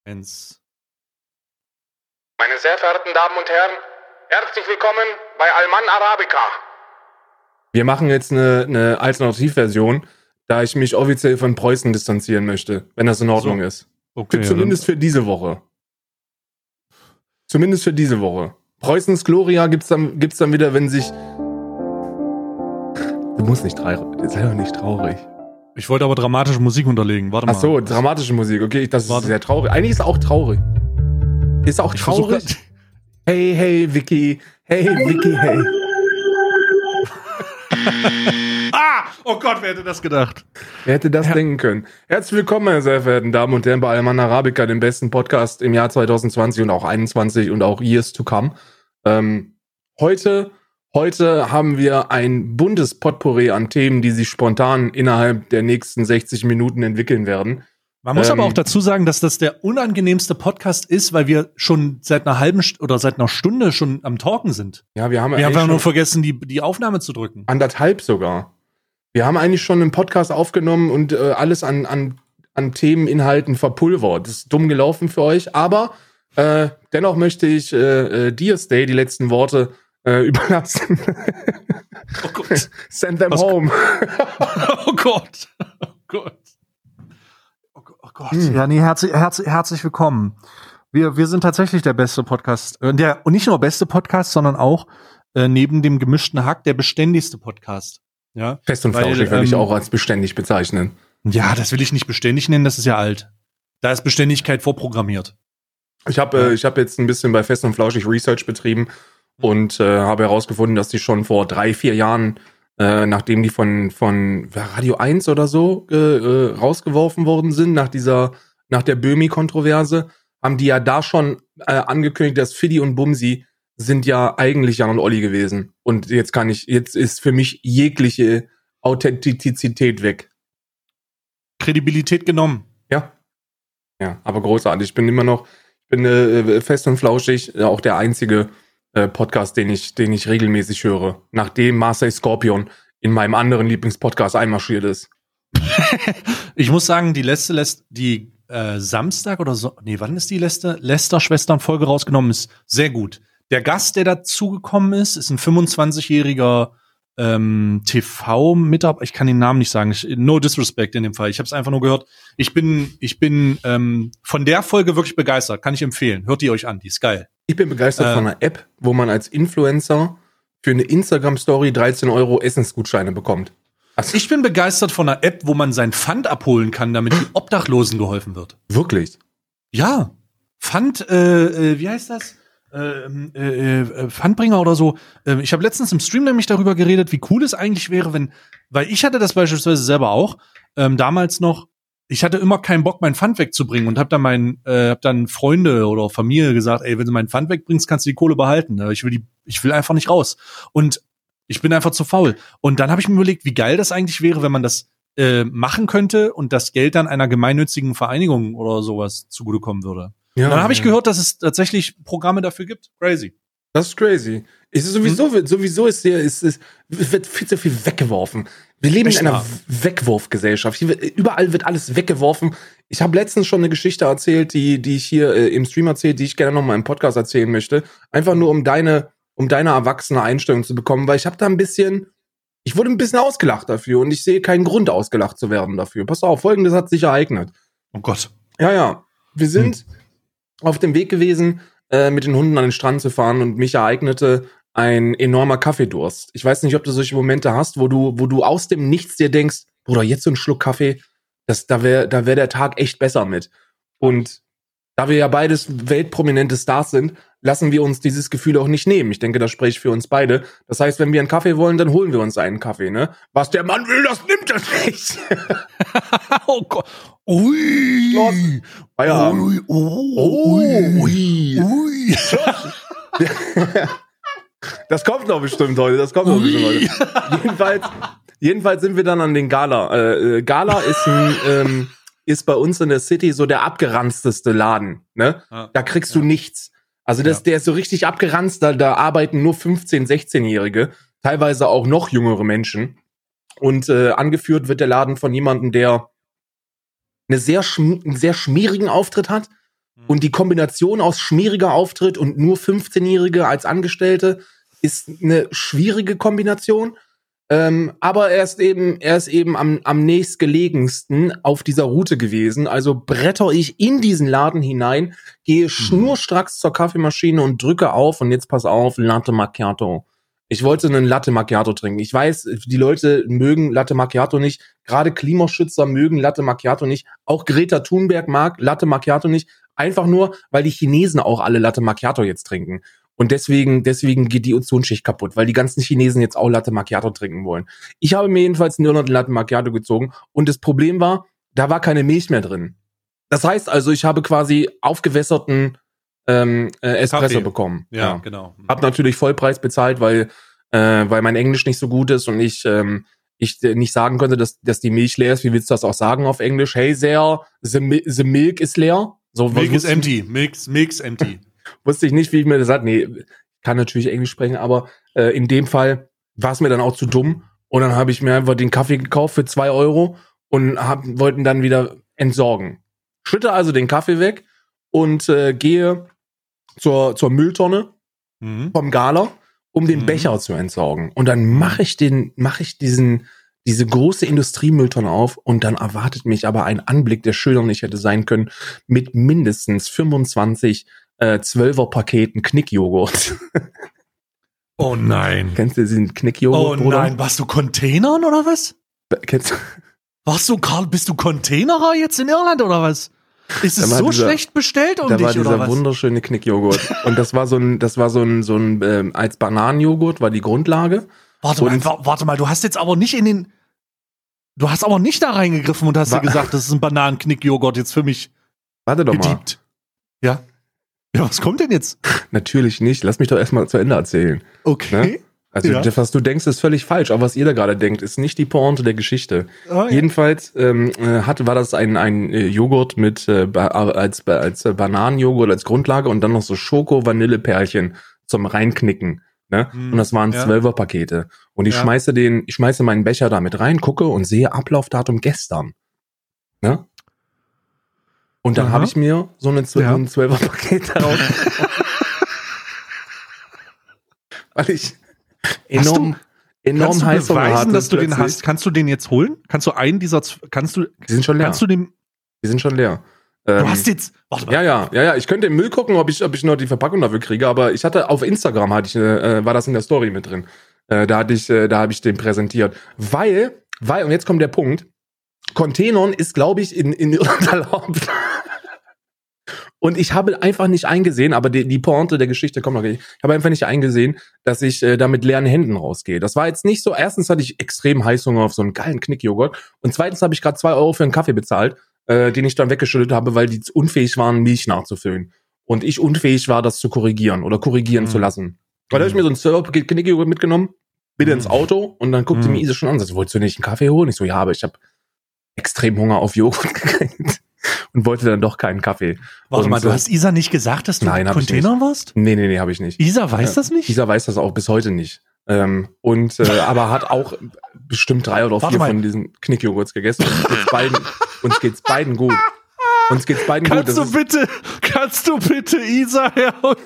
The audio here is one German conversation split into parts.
Eins. Meine sehr verehrten Damen und Herren, herzlich willkommen bei Alman Arabica. Wir machen jetzt eine Alternativversion, da ich mich offiziell von Preußen distanzieren möchte, wenn das in Ordnung ist. Okay. Zumindest für diese Woche. Zumindest für diese Woche. Preußens Gloria gibt's dann wieder, wenn sich... Du musst nicht sei doch nicht traurig. Ich wollte aber dramatische Musik unterlegen. Warte mal. Ach so, dramatische Musik. Okay, das ist sehr traurig. Eigentlich ist es auch traurig. Ist auch traurig. Hey, hey, Vicky. Hey, Vicky, hey. Oh Gott, wer hätte das gedacht? Wer hätte das denken können? Herzlich willkommen, meine sehr verehrten Damen und Herren, bei Alman Arabica, dem besten Podcast im Jahr 2020 und auch 2021 und auch Years to come. Heute haben wir ein buntes Potpourri an Themen, die sich spontan innerhalb der nächsten 60 Minuten entwickeln werden. Man muss aber auch dazu sagen, dass das der unangenehmste Podcast ist, weil wir schon seit einer Stunde schon am Talken sind. Ja, wir haben einfach nur vergessen, die Aufnahme zu drücken. 1,5 sogar. Wir haben eigentlich schon einen Podcast aufgenommen und alles an Themeninhalten verpulvert. Das ist dumm gelaufen für euch, aber dennoch möchte ich dir, Stay, die letzten Worte überlassen. Oh Gott. Send them home. Oh Gott. Oh Gott. Oh Gott. Ja, nee, herzlich willkommen. Wir sind tatsächlich der beste Podcast. Und nicht nur beste Podcast, sondern auch neben dem gemischten Hack der beständigste Podcast. Ja? Fest und flauschig würde ich auch als beständig bezeichnen. Ja, das will ich nicht beständig nennen, das ist ja alt. Da ist Beständigkeit vorprogrammiert. Ich hab jetzt ein bisschen bei Fest und flauschig Research betrieben und habe herausgefunden, dass die schon vor 3-4 Jahren, nachdem die von Radio 1 oder so rausgeworfen worden sind, nach der Böhmi-Kontroverse, haben die ja da schon angekündigt, dass Fiddy und Bumsi sind ja eigentlich Jan und Olli gewesen. Und jetzt ist für mich jegliche Authentizität weg. Kredibilität genommen. Ja. Ja, aber großartig. Ich bin Fest und flauschig, auch der einzige Podcast, den ich regelmäßig höre, nachdem Marseille Scorpion in meinem anderen Lieblingspodcast einmarschiert ist. Ich muss sagen, die Samstag oder so, nee, wann ist die Lester-Schwestern-Folge rausgenommen, ist sehr gut. Der Gast, der dazugekommen ist ein 25-jähriger TV-Mitarbeiter. Ich kann den Namen nicht sagen. No disrespect in dem Fall. Ich habe es einfach nur gehört. Ich bin von der Folge wirklich begeistert. Kann ich empfehlen. Hört die euch an. Die ist geil. Ich bin begeistert von einer App, wo man als Influencer für eine Instagram-Story 13 € Essensgutscheine bekommt. Also ich bin begeistert von einer App, wo man sein Pfand abholen kann, damit die Obdachlosen geholfen wird. Wirklich? Ja. Pfand, wie heißt das? Pfandbringer oder so. Ich habe letztens im Stream nämlich darüber geredet, wie cool es eigentlich wäre, weil ich hatte das beispielsweise selber auch, damals noch, ich hatte immer keinen Bock, mein Pfand wegzubringen und hab dann Freunde oder Familie gesagt, ey, wenn du mein Pfand wegbringst, kannst du die Kohle behalten. Ich will einfach nicht raus. Und ich bin einfach zu faul. Und dann habe ich mir überlegt, wie geil das eigentlich wäre, wenn man das machen könnte und das Geld dann einer gemeinnützigen Vereinigung oder sowas zugutekommen würde. Ja, dann habe ich gehört, dass es tatsächlich Programme dafür gibt. Crazy. Das ist crazy. Es ist sowieso wird viel zu viel weggeworfen. Wir leben in einer Wegwurfgesellschaft. Überall wird alles weggeworfen. Ich habe letztens schon eine Geschichte erzählt, die ich hier im Stream erzählt, die ich gerne noch mal im Podcast erzählen möchte. Einfach nur, um deine erwachsene Einstellung zu bekommen, weil ich wurde ein bisschen ausgelacht dafür und ich sehe keinen Grund, ausgelacht zu werden dafür. Pass auf, Folgendes hat sich ereignet. Oh Gott. Ja. Wir sind auf dem Weg gewesen, mit den Hunden an den Strand zu fahren und mich ereignete ein enormer Kaffeedurst. Ich weiß nicht, ob du solche Momente hast, wo du aus dem Nichts dir denkst, Bruder, jetzt so ein Schluck Kaffee, da wär der Tag echt besser mit. Und da wir ja beides weltprominente Stars sind, lassen wir uns dieses Gefühl auch nicht nehmen. Ich denke, das spricht für uns beide. Das heißt, wenn wir einen Kaffee wollen, dann holen wir uns einen Kaffee, ne? Was der Mann will, das nimmt er nicht. Oh Gott. Ui. Feierabend. Ui. Das kommt noch bestimmt heute. Jedenfalls sind wir dann an den Gala. Gala ist bei uns in der City so der abgeranzteste Laden, ne? Da kriegst du nichts. Also der ist so richtig abgeranzt, da arbeiten nur 15-, 16-Jährige, teilweise auch noch jüngere Menschen. Und angeführt wird der Laden von jemandem, der einen sehr schmierigen Auftritt hat Und die Kombination aus schmieriger Auftritt und nur 15-Jährige als Angestellte ist eine schwierige Kombination. Aber er ist eben am nächstgelegensten auf dieser Route gewesen. Also bretter ich in diesen Laden hinein, gehe schnurstracks zur Kaffeemaschine und drücke auf. Und jetzt pass auf, Latte Macchiato. Ich wollte einen Latte Macchiato trinken. Ich weiß, die Leute mögen Latte Macchiato nicht. Gerade Klimaschützer mögen Latte Macchiato nicht. Auch Greta Thunberg mag Latte Macchiato nicht. Einfach nur, weil die Chinesen auch alle Latte Macchiato jetzt trinken. Und deswegen geht die Ozonschicht kaputt, weil die ganzen Chinesen jetzt auch Latte Macchiato trinken wollen. Ich habe mir jedenfalls nur noch den Latte Macchiato gezogen. Und das Problem war, da war keine Milch mehr drin. Das heißt also, ich habe quasi aufgewässerten Espresso Kaffee bekommen. Ja, genau. Hab natürlich Vollpreis bezahlt, weil mein Englisch nicht so gut ist und ich nicht sagen konnte, dass die Milch leer ist. Wie willst du das auch sagen auf Englisch? Hey there, the milk is leer. So, Milk is empty. Milk's empty. Wusste ich nicht, wie ich mir das sage. Nee, kann natürlich Englisch sprechen, aber in dem Fall war es mir dann auch zu dumm. Und dann habe ich mir einfach den Kaffee gekauft für 2 € und wollten dann wieder entsorgen. Schütte also den Kaffee weg und gehe zur Mülltonne vom Gala, um den Becher zu entsorgen. Und dann mache ich diese große Industriemülltonne auf und dann erwartet mich aber ein Anblick, der schöner nicht hätte sein können, mit mindestens 25 12er-Paketen Knickjoghurt. Oh nein. Kennst du diesen Knickjoghurt, Oh Bruder? nein, warst du Containern oder was? Kennst du? Bist du Containerer jetzt in Irland oder was? Ist es so schlecht bestellt um da war dich oder dieser was? wunderschöne Knickjoghurt. Und das war so ein als Bananenjoghurt war die Grundlage. Warte mal, du hast jetzt aber nicht du hast aber nicht da reingegriffen und hast dir gesagt, das ist ein Bananenknickjoghurt jetzt für mich Warte doch mal. gediebt. Ja? Ja, was kommt denn jetzt? Natürlich nicht. Lass mich doch erstmal zu Ende erzählen. Okay. Ne? Also Ja. was du denkst, ist völlig falsch. Aber was ihr da gerade denkt, ist nicht die Pointe der Geschichte. Ah, ja. Jedenfalls war das ein Joghurt mit als Bananenjoghurt als Grundlage und dann noch so Schoko-Vanille-Perlchen zum Reinknicken. Ne? Und das waren 12er-Pakete. Und ich schmeiße meinen Becher da mit rein, gucke und sehe Ablaufdatum gestern. Ne? Und dann habe ich mir so ein 12er-Paket daraus. Weil ich enorm heiß beweisen, dass du den plötzlich. hast? Kannst du den jetzt holen? Kannst du einen dieser Die sind schon leer. Die sind schon leer. Du hast jetzt, warte mal. Ja. Ich könnte im Müll gucken, ob ich noch die Verpackung dafür kriege, aber ich hatte auf Instagram war das in der Story mit drin. Da habe ich den präsentiert. Weil, und jetzt kommt der Punkt, Containern ist, glaube ich, in Irland erlaubt. Und ich habe einfach nicht eingesehen, aber die Pointe der Geschichte kommt noch nicht. Ich habe einfach nicht eingesehen, dass ich da mit leeren Händen rausgehe. Das war jetzt nicht so. Erstens hatte ich extrem Heißhunger auf so einen geilen Knickjoghurt. Und zweitens habe ich gerade 2 € für einen Kaffee bezahlt, den ich dann weggeschüttet habe, weil die unfähig waren, Milch nachzufüllen. Und ich unfähig war, das zu korrigieren oder korrigieren zu lassen. Weil da habe ich mir so ein 12er-Paket Knickjoghurt mitgenommen, bitte ins Auto und dann guckte mir Isa schon an, so, wolltest du nicht einen Kaffee holen? Ich so, ja, aber ich habe extrem Hunger auf Joghurt gekriegt. Und wollte dann doch keinen Kaffee. Warte mal, du hast Isa nicht gesagt, dass du Container warst? Nee, habe ich nicht. Isa weiß das nicht? Isa weiß das auch bis heute nicht. Aber hat auch bestimmt 3 oder 4 von diesen Knickjoghurts gegessen. Uns geht's beiden gut. Kannst du bitte Isa herholen?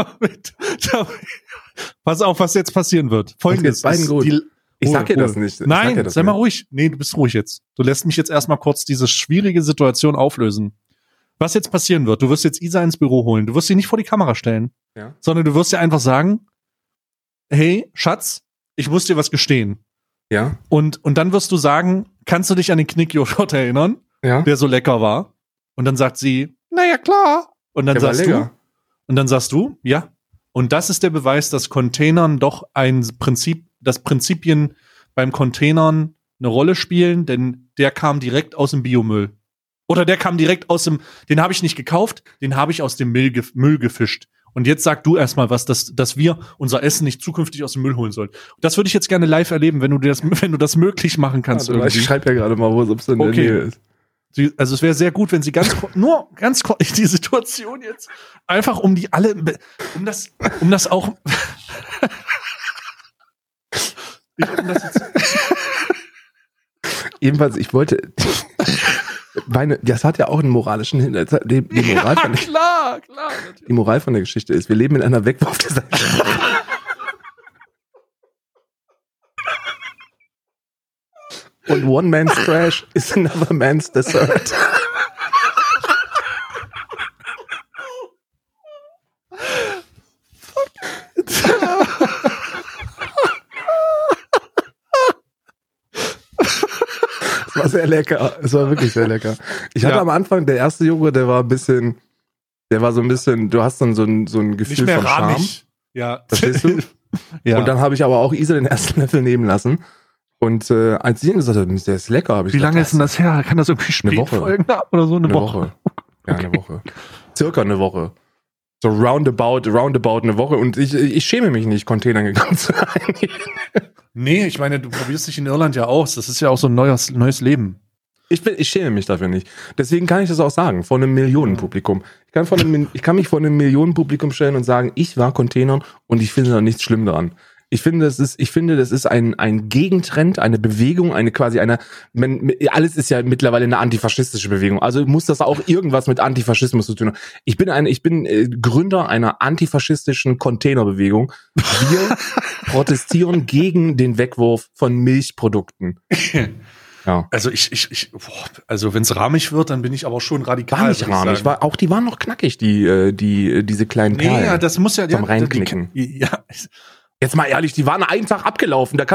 Pass auf, was jetzt passieren wird. Folgendes. Uns geht's beiden gut. Ich sag dir das nicht. Nein, sei mal ruhig. Nee, du bist ruhig jetzt. Du lässt mich jetzt erstmal kurz diese schwierige Situation auflösen. Was jetzt passieren wird, du wirst jetzt Isa ins Büro holen. Du wirst sie nicht vor die Kamera stellen, sondern du wirst ihr einfach sagen, hey, Schatz, ich muss dir was gestehen. Ja. Und dann wirst du sagen, kannst du dich an den Knickjoghurt erinnern, der so lecker war? Und dann sagt sie, naja, klar. Und dann sagst du, ja. Und das ist der Beweis, dass Containern doch dass Prinzipien beim Containern eine Rolle spielen, denn der kam direkt aus dem Biomüll. Oder der kam direkt den habe ich nicht gekauft, den habe ich aus dem Müll gefischt. Und jetzt sag du erstmal dass wir unser Essen nicht zukünftig aus dem Müll holen sollen. Das würde ich jetzt gerne live erleben, wenn du das möglich machen kannst. Also, ich schreibe ja gerade mal, wo es in der Nähe ist. Also es wäre sehr gut, wenn sie ganz kurz die Situation jetzt einfach um das auch Jedenfalls, ich wollte das hat ja auch einen moralischen Hintergrund. Die Moral klar. Die Moral von der Geschichte ist, wir leben in einer Wegwurfgesellschaft. Und one man's trash is another man's dessert. Es war sehr lecker. Es war wirklich sehr lecker. Ich hatte am Anfang, der erste Joghurt, der war so ein bisschen, du hast dann so ein Gefühl von Charme. Ja. Verstehst du? Ja. Und dann habe ich aber auch Isa den ersten Löffel nehmen lassen. Und als sie ihm gesagt hat, der ist lecker, habe ich Wie gesagt, lange ist denn das her? Kann das irgendwie spät folgen oder so? Eine Woche. Ja, eine Woche. Circa eine Woche. So roundabout eine Woche. Und ich schäme mich nicht, Containern gegangen zu sein. Nee, ich meine, du probierst dich in Irland ja aus. Das ist ja auch so ein neues Leben. Ich schäme mich dafür nicht. Deswegen kann ich das auch sagen, vor einem Millionenpublikum. Ich kann mich vor einem Millionenpublikum stellen und sagen, ich war Containern und ich finde da nichts schlimm daran. Ich finde, das ist ein Gegentrend, eine Bewegung, alles ist ja mittlerweile eine antifaschistische Bewegung. Also muss das auch irgendwas mit Antifaschismus zu tun haben. Ich bin Gründer einer antifaschistischen Containerbewegung. Wir protestieren gegen den Wegwurf von Milchprodukten. Ja. Also also wenn es rahmig wird, dann bin ich aber schon radikal. War nicht rahmig, die waren noch knackig, diese kleinen Perlen. Ja, das muss ja zum Reinknicken. Ja. Jetzt mal ehrlich, die waren einen Tag abgelaufen. Da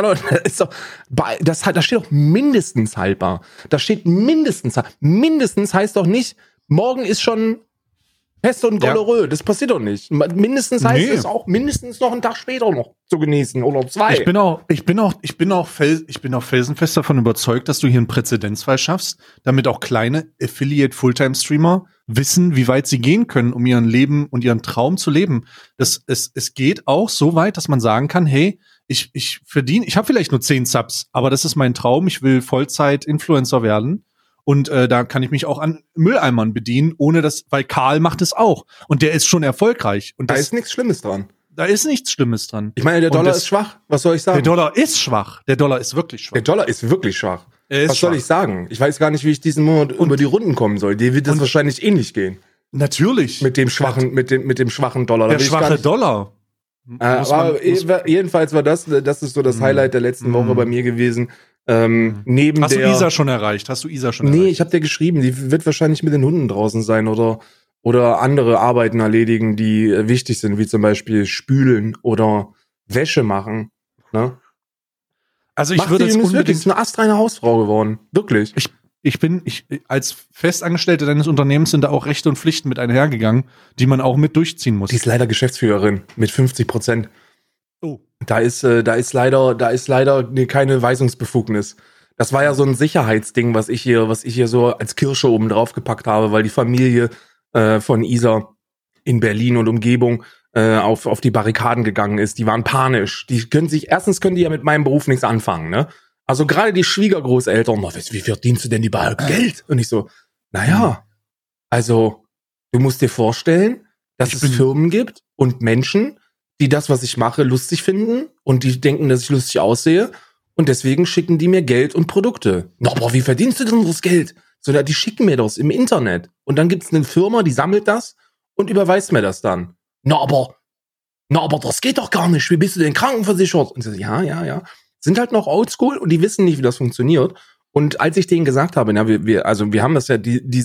steht doch mindestens haltbar. Da steht mindestens. Mindestens heißt doch nicht, morgen ist schon Pest und Golerö. Ja. Das passiert doch nicht. Mindestens heißt es auch mindestens noch einen Tag später noch zu genießen oder 2. Ich bin auch felsenfest davon überzeugt, dass du hier einen Präzedenzfall schaffst, damit auch kleine Affiliate Fulltime-Streamer wissen, wie weit sie gehen können, um ihren Leben und ihren Traum zu leben. Es geht auch so weit, dass man sagen kann, hey, ich habe vielleicht nur 10 Subs, aber das ist mein Traum, ich will Vollzeit-Influencer werden. Und da kann ich mich auch an Mülleimern bedienen, weil Karl macht es auch. Und der ist schon erfolgreich. Und da ist nichts Schlimmes dran. Da ist nichts Schlimmes dran. Ich meine, der Dollar ist schwach. Was soll ich sagen? Der Dollar ist schwach. Der Dollar ist wirklich schwach. Der Dollar ist wirklich schwach. Was soll ich sagen? Ich weiß gar nicht, wie ich diesen Monat über die Runden kommen soll. Dir wird das wahrscheinlich ähnlich gehen. Natürlich. Mit dem schwachen Dollar. Der schwache Dollar. Aber jedenfalls war das ist so das Highlight der letzten Woche bei mir gewesen. Hast du Isa schon erreicht? Nee, ich habe dir geschrieben, die wird wahrscheinlich mit den Hunden draußen sein oder andere Arbeiten erledigen, die wichtig sind, wie zum Beispiel spülen oder Wäsche machen. Ne? Also ich würde jetzt unbedingt eine astreine Hausfrau geworden. Wirklich. Ich als Festangestellte deines Unternehmens sind da auch Rechte und Pflichten mit einhergegangen, die man auch mit durchziehen muss. Die ist leider Geschäftsführerin mit 50%. Oh. Da ist leider keine Weisungsbefugnis. Das war ja so ein Sicherheitsding, was ich hier so als Kirsche oben drauf gepackt habe, weil die Familie von Isa in Berlin und Umgebung auf die Barrikaden gegangen ist. Die waren panisch. Erstens können die ja mit meinem Beruf nichts anfangen, ne? Also gerade die Schwiegergroßeltern, wie verdienst du denn überhaupt Geld? Und ich so, naja, also du musst dir vorstellen, dass es Firmen gibt und Menschen, die das, was ich mache, lustig finden und die denken, dass ich lustig aussehe und deswegen schicken die mir Geld und Produkte. Na, aber wie verdienst du denn das Geld? So, die schicken mir das im Internet und dann gibt's eine Firma, die sammelt das und überweist mir das dann. Na, aber das geht doch gar nicht. Wie bist du denn krankenversichert? Und ich so, ja. Sind halt noch oldschool und die wissen nicht, wie das funktioniert. Und als ich denen gesagt habe, wir haben das ja,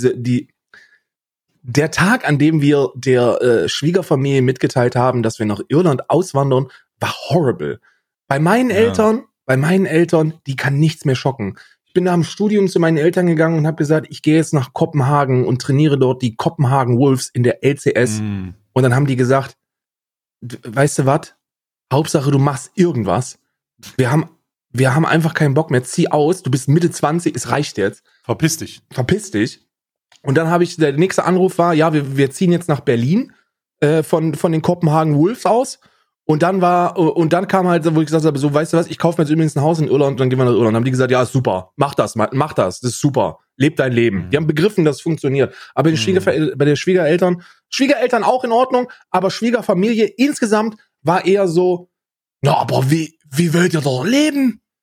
der Tag, an dem wir der Schwiegerfamilie mitgeteilt haben, dass wir nach Irland auswandern, war horrible. Bei meinen Eltern, die kann nichts mehr schocken. Ich bin nach dem Studium zu meinen Eltern gegangen und habe gesagt, ich gehe jetzt nach Kopenhagen und trainiere dort die Kopenhagen Wolves in der LCS. Und dann haben die gesagt, weißt du was? Hauptsache, du machst irgendwas. Wir haben einfach keinen Bock mehr. Zieh aus. Du bist Mitte 20. Es reicht jetzt. Verpiss dich. Und dann der nächste Anruf war, ja, wir ziehen jetzt nach Berlin von den Kopenhagen Wolves aus. Und dann kam halt, wo ich gesagt habe, so, weißt du was, ich kaufe mir jetzt übrigens ein Haus in Irland und dann gehen wir nach Irland. Dann haben die gesagt, ja, ist super. Mach das, das ist super. Leb dein Leben. Die haben begriffen, dass es funktioniert. Aber bei den Schwiegereltern auch in Ordnung, aber Schwiegerfamilie insgesamt war eher so, na, aber wie wollt ihr doch leben?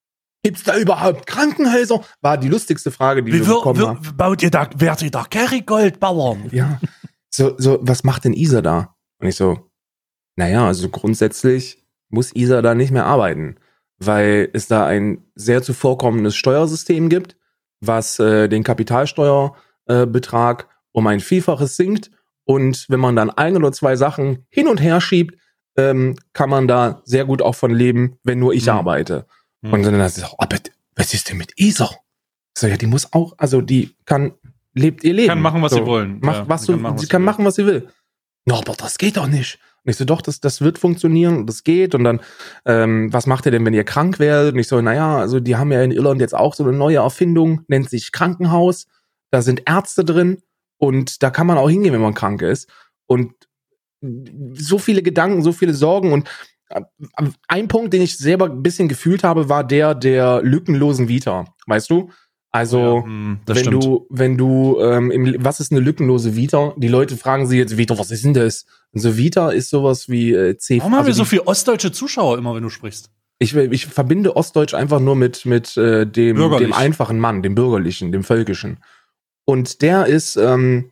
Gibt's da überhaupt Krankenhäuser? War die lustigste Frage, die wir bekommen haben. Werdet ihr da Kerrygold-Bauern? Ja. So, was macht denn Isa da? Und ich so, naja, also grundsätzlich muss Isa da nicht mehr arbeiten, weil es da ein sehr zuvorkommendes Steuersystem gibt, was den Kapitalsteuerbetrag um ein Vielfaches sinkt. Und wenn man dann 1 oder 2 Sachen hin und her schiebt, kann man da sehr gut auch von leben, wenn nur ich arbeite. Und dann dachte ich, aber was ist denn mit Isa? So, ja, die muss auch, also die lebt ihr Leben. Kann machen, was sie wollen. Sie kann machen, was sie will. No, aber das geht doch nicht. Und ich so, doch, das wird funktionieren und das geht. Und dann, was macht ihr denn, wenn ihr krank werdet? Und ich so, naja, also die haben ja in Irland jetzt auch so eine neue Erfindung, nennt sich Krankenhaus. Da sind Ärzte drin und da kann man auch hingehen, wenn man krank ist. Und so viele Gedanken, so viele Sorgen. Und ein Punkt, den ich selber ein bisschen gefühlt habe, war der lückenlosen Vita. Weißt du? Also, wenn du, was ist eine lückenlose Vita? Die Leute fragen sich jetzt, Vita, was ist denn das? Und so Vita ist sowas wie C. Warum haben wir so viele ostdeutsche Zuschauer immer, wenn du sprichst? Ich verbinde Ostdeutsch einfach nur mit dem einfachen Mann, dem Bürgerlichen, dem Völkischen. Und der ist, den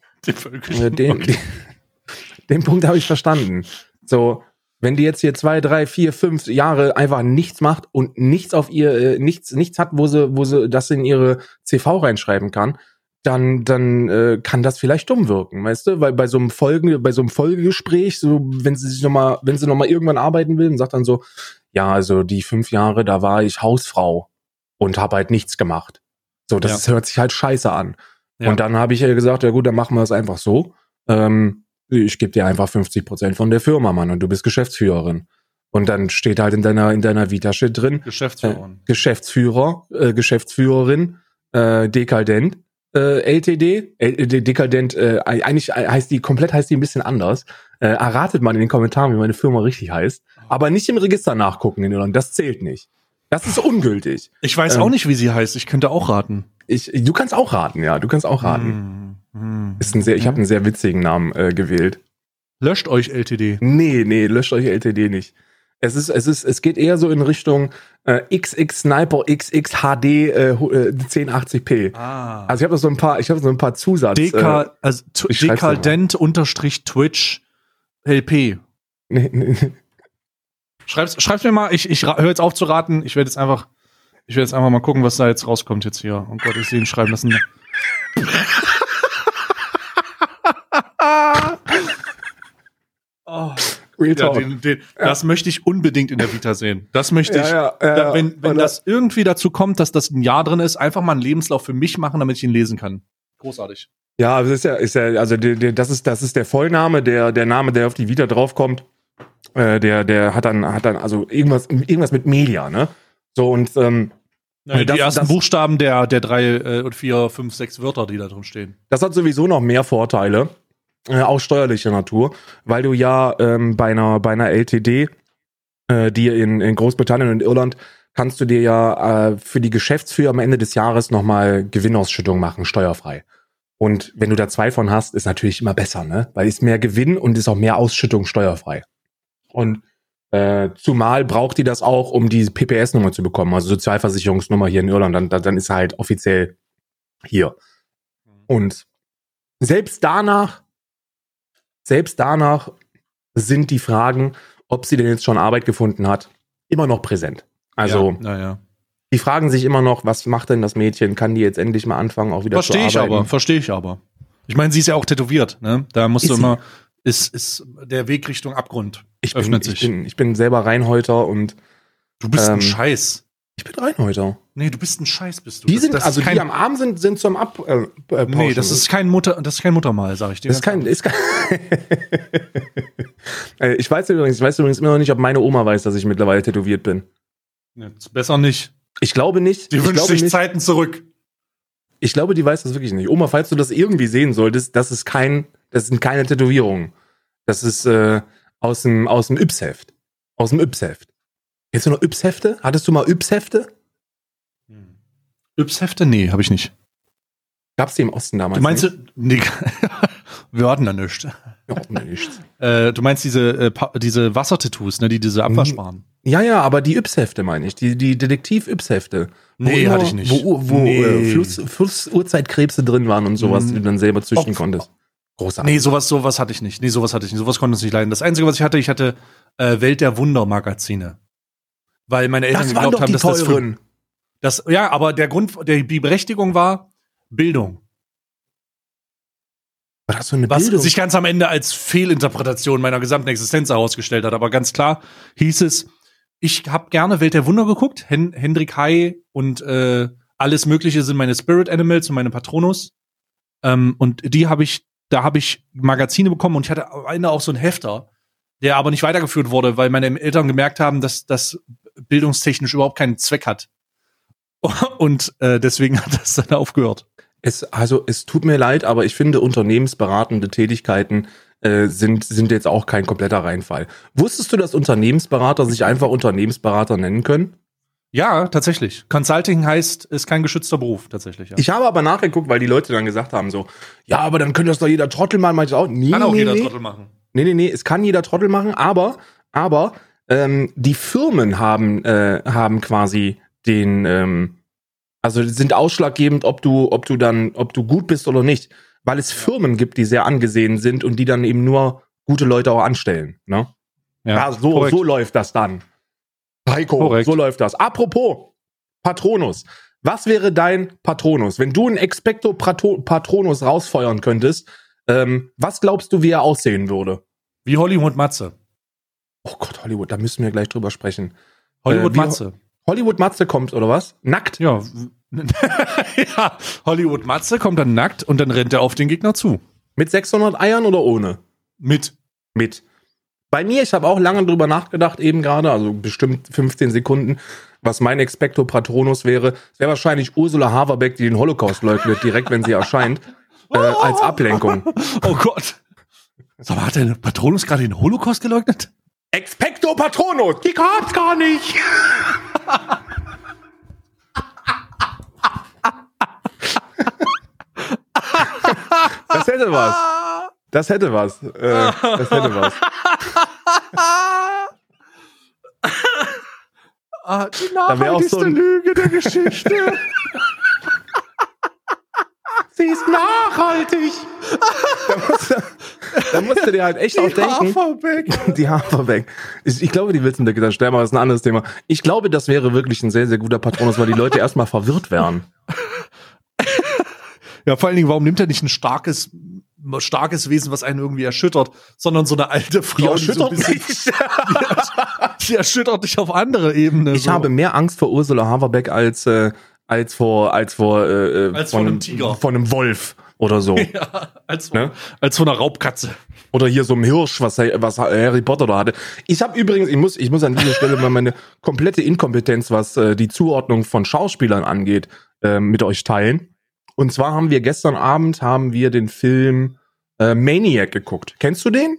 Punkt habe ich verstanden. So, wenn die jetzt hier 2, 3, 4, 5 Jahre einfach nichts macht und nichts auf ihr, nichts hat, wo sie das in ihre CV reinschreiben kann, dann kann das vielleicht dumm wirken, weißt du? Weil bei so einem Folgegespräch, so, wenn sie noch mal irgendwann arbeiten will und sagt dann so, ja, also die 5 Jahre, da war ich Hausfrau und habe halt nichts gemacht. So, das hört sich halt scheiße an. Ja. Und dann habe ich ja gesagt, ja gut, dann machen wir es einfach so. Ich gebe dir einfach 50% von der Firma, Mann, und du bist Geschäftsführerin. Und dann steht halt in deiner Vita-Shit drin. Geschäftsführerin, Dekadent, LTD, Dekadent, eigentlich heißt die ein bisschen anders. Erratet mal in den Kommentaren, wie meine Firma richtig heißt. Aber nicht im Register nachgucken in Irland, das zählt nicht. Das ist ungültig. Ich weiß auch nicht, wie sie heißt. Ich könnte auch raten. Du kannst auch raten, ja. Du kannst auch raten. Ich habe einen sehr witzigen Namen gewählt. Löscht euch LTD. Nee, löscht euch LTD nicht. Es geht eher so in Richtung XX Sniper XX HD 1080p. Also ich habe so ein paar Zusatz. Dekadent_Twitch LP. Nee. Schreib's mir mal, ich höre jetzt auf zu raten. Ich werde jetzt einfach mal gucken, was da jetzt rauskommt jetzt hier. Oh Gott, ich sehe ihn schreiben lassen. Oh, Real Talk. Das möchte ich unbedingt in der Vita sehen. Das möchte ich. Wenn das irgendwie dazu kommt, dass das ein Jahr drin ist, einfach mal einen Lebenslauf für mich machen, damit ich ihn lesen kann. Großartig. Ja, das ist ja, also das ist der Vollname, der Name, der auf die Vita draufkommt. Der hat dann also irgendwas mit Media, ne? So und die ersten Buchstaben der 3 und 4, 5, 6 Wörter, die da drin stehen. Das hat sowieso noch mehr Vorteile, auch steuerlicher Natur, weil du ja bei einer LTD, die in Großbritannien und Irland, kannst du dir ja für die Geschäftsführer am Ende des Jahres nochmal Gewinnausschüttung machen, steuerfrei. Und wenn du da 2 von hast, ist natürlich immer besser, ne? Weil ist mehr Gewinn und ist auch mehr Ausschüttung steuerfrei. Und zumal braucht die das auch, um die PPS-Nummer zu bekommen, also Sozialversicherungsnummer hier in Irland, dann ist er halt offiziell hier. Und selbst danach sind die Fragen, ob sie denn jetzt schon Arbeit gefunden hat, immer noch präsent. Also die fragen sich immer noch, was macht denn das Mädchen? Kann die jetzt endlich mal anfangen, auch wieder zu arbeiten? Verstehe ich aber. Ich meine, sie ist ja auch tätowiert, ne? Da musst du immer, ist der Weg Richtung Abgrund. Öffnet sich. Ich bin selber Reinhäuter und du bist ein Scheiß. Ich bin Reinhäuter. Nee, du bist ein Scheiß, bist du. Die am Arm sind zum nee, das ist kein Muttermal, sag ich dir. Das ist kein ich weiß übrigens immer noch nicht, ob meine Oma weiß, dass ich mittlerweile tätowiert bin. Jetzt besser nicht. Ich glaube nicht. Die wünscht sich Zeiten zurück. Ich glaube, die weiß das wirklich nicht. Oma, falls du das irgendwie sehen solltest, das sind keine Tätowierungen. Das ist aus dem Yps-Heft. Aus dem Yps-Heft. Kennst du noch Yps-Hefte? Hattest du mal Yps-Hefte? Yps-Hefte? Nee, habe ich nicht. Gab's die im Osten damals? Du meinst, nee, wir hatten da nichts. Du meinst diese Wassertattoos, ne, die diese Abwaschbaren? Ja, aber die Yps-Hefte meine ich, die Detektiv-Yps-Hefte. Nee, hatte ich nicht. Wo Flussurzeitkrebse drin waren und sowas, die du dann selber züchten konntest. Großartig. Nee, sowas hatte ich nicht. Sowas konnte uns nicht leiden. Das Einzige, was ich hatte Welt der Wunder-Magazine. Weil meine Eltern das waren geglaubt doch haben, die dass teuren. ja, aber die Berechtigung war Bildung. Was hast du eine Was Bildung? sich ganz am Ende als Fehlinterpretation meiner gesamten Existenz herausgestellt hat. Aber ganz klar hieß es, ich habe gerne Welt der Wunder geguckt. Hendrik Hai und alles Mögliche sind meine Spirit Animals und meine Patronus. Und da habe ich Magazine bekommen und ich hatte am Ende auch so einen Hefter, der aber nicht weitergeführt wurde, weil meine Eltern gemerkt haben, dass das bildungstechnisch überhaupt keinen Zweck hat. Und deswegen hat das dann aufgehört. Es tut mir leid, aber ich finde, unternehmensberatende Tätigkeiten sind jetzt auch kein kompletter Reinfall. Wusstest du, dass Unternehmensberater sich einfach Unternehmensberater nennen können? Ja, tatsächlich. Consulting ist kein geschützter Beruf, tatsächlich. Ja. Ich habe aber nachgeguckt, weil die Leute dann gesagt haben so, ja, aber dann könnte das doch jeder Trottel machen. Kann auch jeder Trottel machen. Nee, es kann jeder Trottel machen, aber die Firmen haben quasi den, also sind ausschlaggebend, ob du gut bist oder nicht, weil es Firmen gibt, die sehr angesehen sind und die dann eben nur gute Leute auch anstellen, ne? Ja, so läuft das dann. Heiko, korrekt. So läuft das. Apropos Patronus. Was wäre dein Patronus? Wenn du einen Expecto Patronus rausfeuern könntest, was glaubst du, wie er aussehen würde? Wie Hollywood Matze. Oh Gott, Hollywood, da müssen wir gleich drüber sprechen. Hollywood Matze. Hollywood Matze kommt, oder was? Nackt? Ja. Ja, Hollywood Matze kommt dann nackt und dann rennt er auf den Gegner zu. Mit 600 Eiern oder ohne? Mit. Bei mir, ich habe auch lange drüber nachgedacht, eben gerade, also bestimmt 15 Sekunden, was mein Expecto Patronus wäre. Es wäre wahrscheinlich Ursula Haverbeck, die den Holocaust leugnet, direkt, wenn sie erscheint, als Ablenkung. Oh Gott. Sag mal, hat der Patronus gerade den Holocaust geleugnet? Expecto Patronus, die gab's gar nicht. Das hätte was. Das hätte was. Die nachhaltigste Lüge der Geschichte. Sie ist nachhaltig. Da musst du dir halt echt auch denken. Die Haferbeck. Ich glaube, die willst du mit der sterben, aber das ist ein anderes Thema. Ich glaube, das wäre wirklich ein sehr, sehr guter Patronus, weil die Leute erstmal verwirrt wären. Ja, vor allen Dingen, warum nimmt er nicht ein starkes Wesen, was einen irgendwie erschüttert, sondern so eine alte Frau, die so ein bisschen, die erschüttert dich auf andere Ebene. Ich habe mehr Angst vor Ursula Haverbeck als vor einem Tiger. Von einem Wolf oder so. Ja, als von einer Raubkatze. Oder hier so einem Hirsch, was Harry Potter da hatte. Ich habe übrigens, ich muss an dieser Stelle mal meine komplette Inkompetenz, was die Zuordnung von Schauspielern angeht, mit euch teilen. Und zwar haben wir gestern Abend den Film Maniac geguckt. Kennst du den?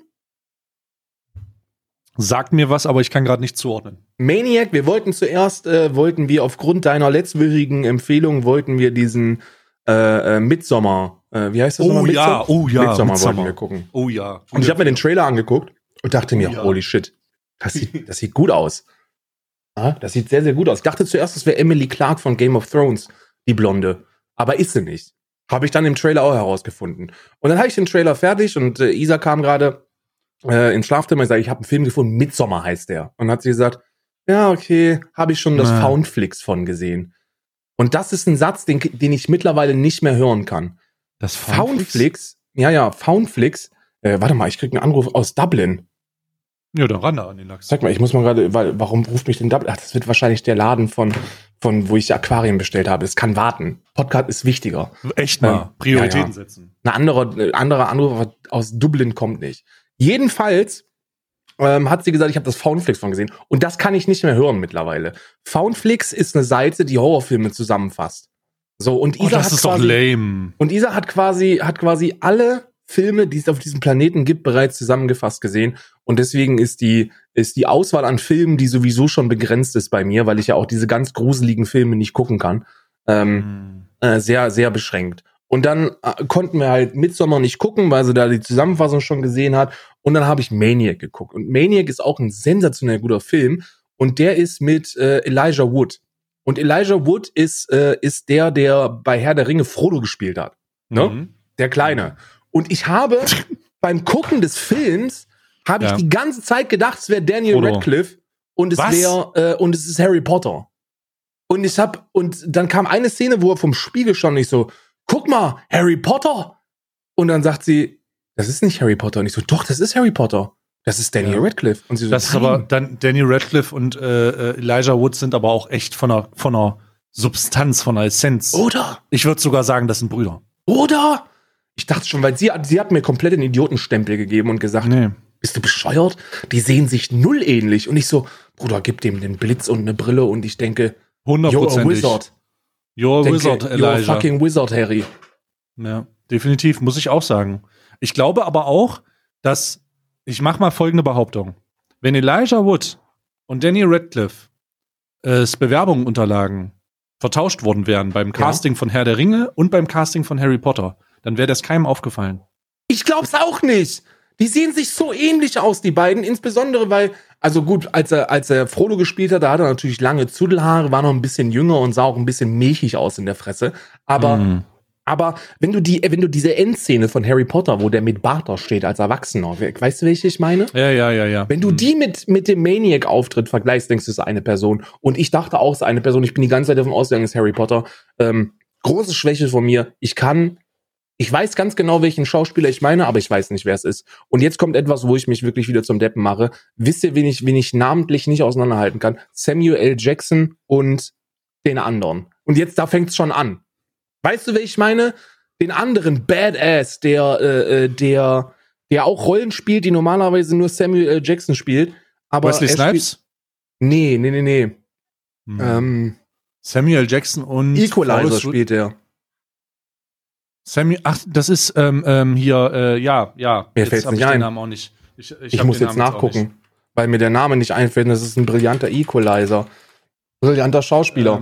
Sagt mir was, aber ich kann gerade nicht zuordnen. Maniac, wir wollten zuerst, aufgrund deiner letztwöchigen Empfehlung, diesen Midsommar, wie heißt das nochmal? Midsommar wollten wir gucken. Oh ja. Und ich habe mir den Trailer angeguckt und dachte mir, holy shit, das sieht gut aus. Das sieht sehr, sehr gut aus. Ich dachte zuerst, das wäre Emily Clarke von Game of Thrones, die Blonde. Aber ist sie nicht. Habe ich dann im Trailer auch herausgefunden. Und dann hatte ich den Trailer fertig und Isa kam gerade ins Schlafzimmer und sagte, ich habe einen Film gefunden, Midsommar heißt der. Und dann hat sie gesagt, ja, okay, habe ich schon das Foundflix von gesehen. Und das ist ein Satz, den ich mittlerweile nicht mehr hören kann. Das Foundflix? Ja, Foundflix. Warte mal, ich krieg einen Anruf aus Dublin. Ja, dann ran da an den Lachs. Sag mal, ich muss mal gerade, warum ruft mich denn Dublin? Ach, das wird wahrscheinlich der Laden von wo ich Aquarien bestellt habe. Das kann warten. Podcast ist wichtiger. Echt mal. Prioritäten setzen. Ein anderer Anruf aus Dublin kommt nicht. Jedenfalls hat sie gesagt, ich habe das Foundflix von gesehen. Und das kann ich nicht mehr hören mittlerweile. Foundflix ist eine Seite, die Horrorfilme zusammenfasst. So, und Isa das ist doch lame. Und Isa hat quasi alle Filme, die es auf diesem Planeten gibt, bereits zusammengefasst gesehen. Und deswegen ist die Auswahl an Filmen, die sowieso schon begrenzt ist bei mir, weil ich ja auch diese ganz gruseligen Filme nicht gucken kann, sehr, sehr beschränkt. Und dann konnten wir halt Midsommar nicht gucken, weil sie da die Zusammenfassung schon gesehen hat. Und dann habe ich Maniac geguckt. Und Maniac ist auch ein sensationell guter Film. Und der ist mit Elijah Wood. Und Elijah Wood ist der bei Herr der Ringe Frodo gespielt hat. Ne? Mhm. Der Kleine. Und ich habe beim Gucken des Films ich die ganze Zeit gedacht, es wäre Daniel Frodo. Radcliffe und es ist Harry Potter. Und dann kam eine Szene, wo er vom Spiegel stand und ich so, guck mal, Harry Potter. Und dann sagt sie, das ist nicht Harry Potter. Und ich so, doch, das ist Harry Potter. Das ist Daniel Radcliffe. Und sie so, Das ist aber dann Daniel Radcliffe und Elijah Wood sind aber auch echt von einer Substanz, von einer Essenz. Oder? Ich würde sogar sagen, das sind Brüder. Oder? Ich dachte schon, weil sie hat mir komplett den Idiotenstempel gegeben und gesagt, Nee. bist du bescheuert? Die sehen sich null ähnlich. Und ich so, Bruder, gib dem den Blitz und eine Brille. Und ich denke, you're a 100%. wizard. You're a wizard, You're a Elijah. fucking wizard, Harry. Ja, definitiv, muss ich auch sagen. Ich glaube aber auch, dass, ich mache mal folgende Behauptung. Wenn Elijah Wood und Daniel Radcliffe Bewerbungsunterlagen vertauscht worden wären beim Casting von Herr der Ringe und beim Casting von Harry Potter, dann wäre das keinem aufgefallen. Ich glaub's auch nicht. Die sehen sich so ähnlich aus, die beiden. Insbesondere, weil, also gut, als er Frodo gespielt hat, da hat er natürlich lange Zudelhaare, war noch ein bisschen jünger und sah auch ein bisschen milchig aus in der Fresse. Aber wenn du diese Endszene von Harry Potter, wo der mit Bart da steht als Erwachsener, weißt du, welche ich meine? Ja. Wenn du die mit dem Maniac-Auftritt vergleichst, denkst du, es ist eine Person. Und ich dachte auch, es ist eine Person. Ich bin die ganze Zeit davon ausgegangen, es ist Harry Potter. Große Schwäche von mir. Ich weiß ganz genau, welchen Schauspieler ich meine, aber ich weiß nicht, wer es ist. Und jetzt kommt etwas, wo ich mich wirklich wieder zum Deppen mache. Wisst ihr, wen ich namentlich nicht auseinanderhalten kann? Samuel L. Jackson und den anderen. Und jetzt, da fängt's schon an. Weißt du, wer ich meine? Den anderen Badass, der auch Rollen spielt, die normalerweise nur Samuel L. Jackson spielt. Aber Wesley Snipes? Nee. Samuel Jackson und Equalizer spielt er. Das ist hier, Mir jetzt fällt's hab nicht ich den ein. Namen auch nicht. Ich muss jetzt nachgucken, weil mir der Name nicht einfällt. Das ist ein brillanter Equalizer. Brillanter Schauspieler.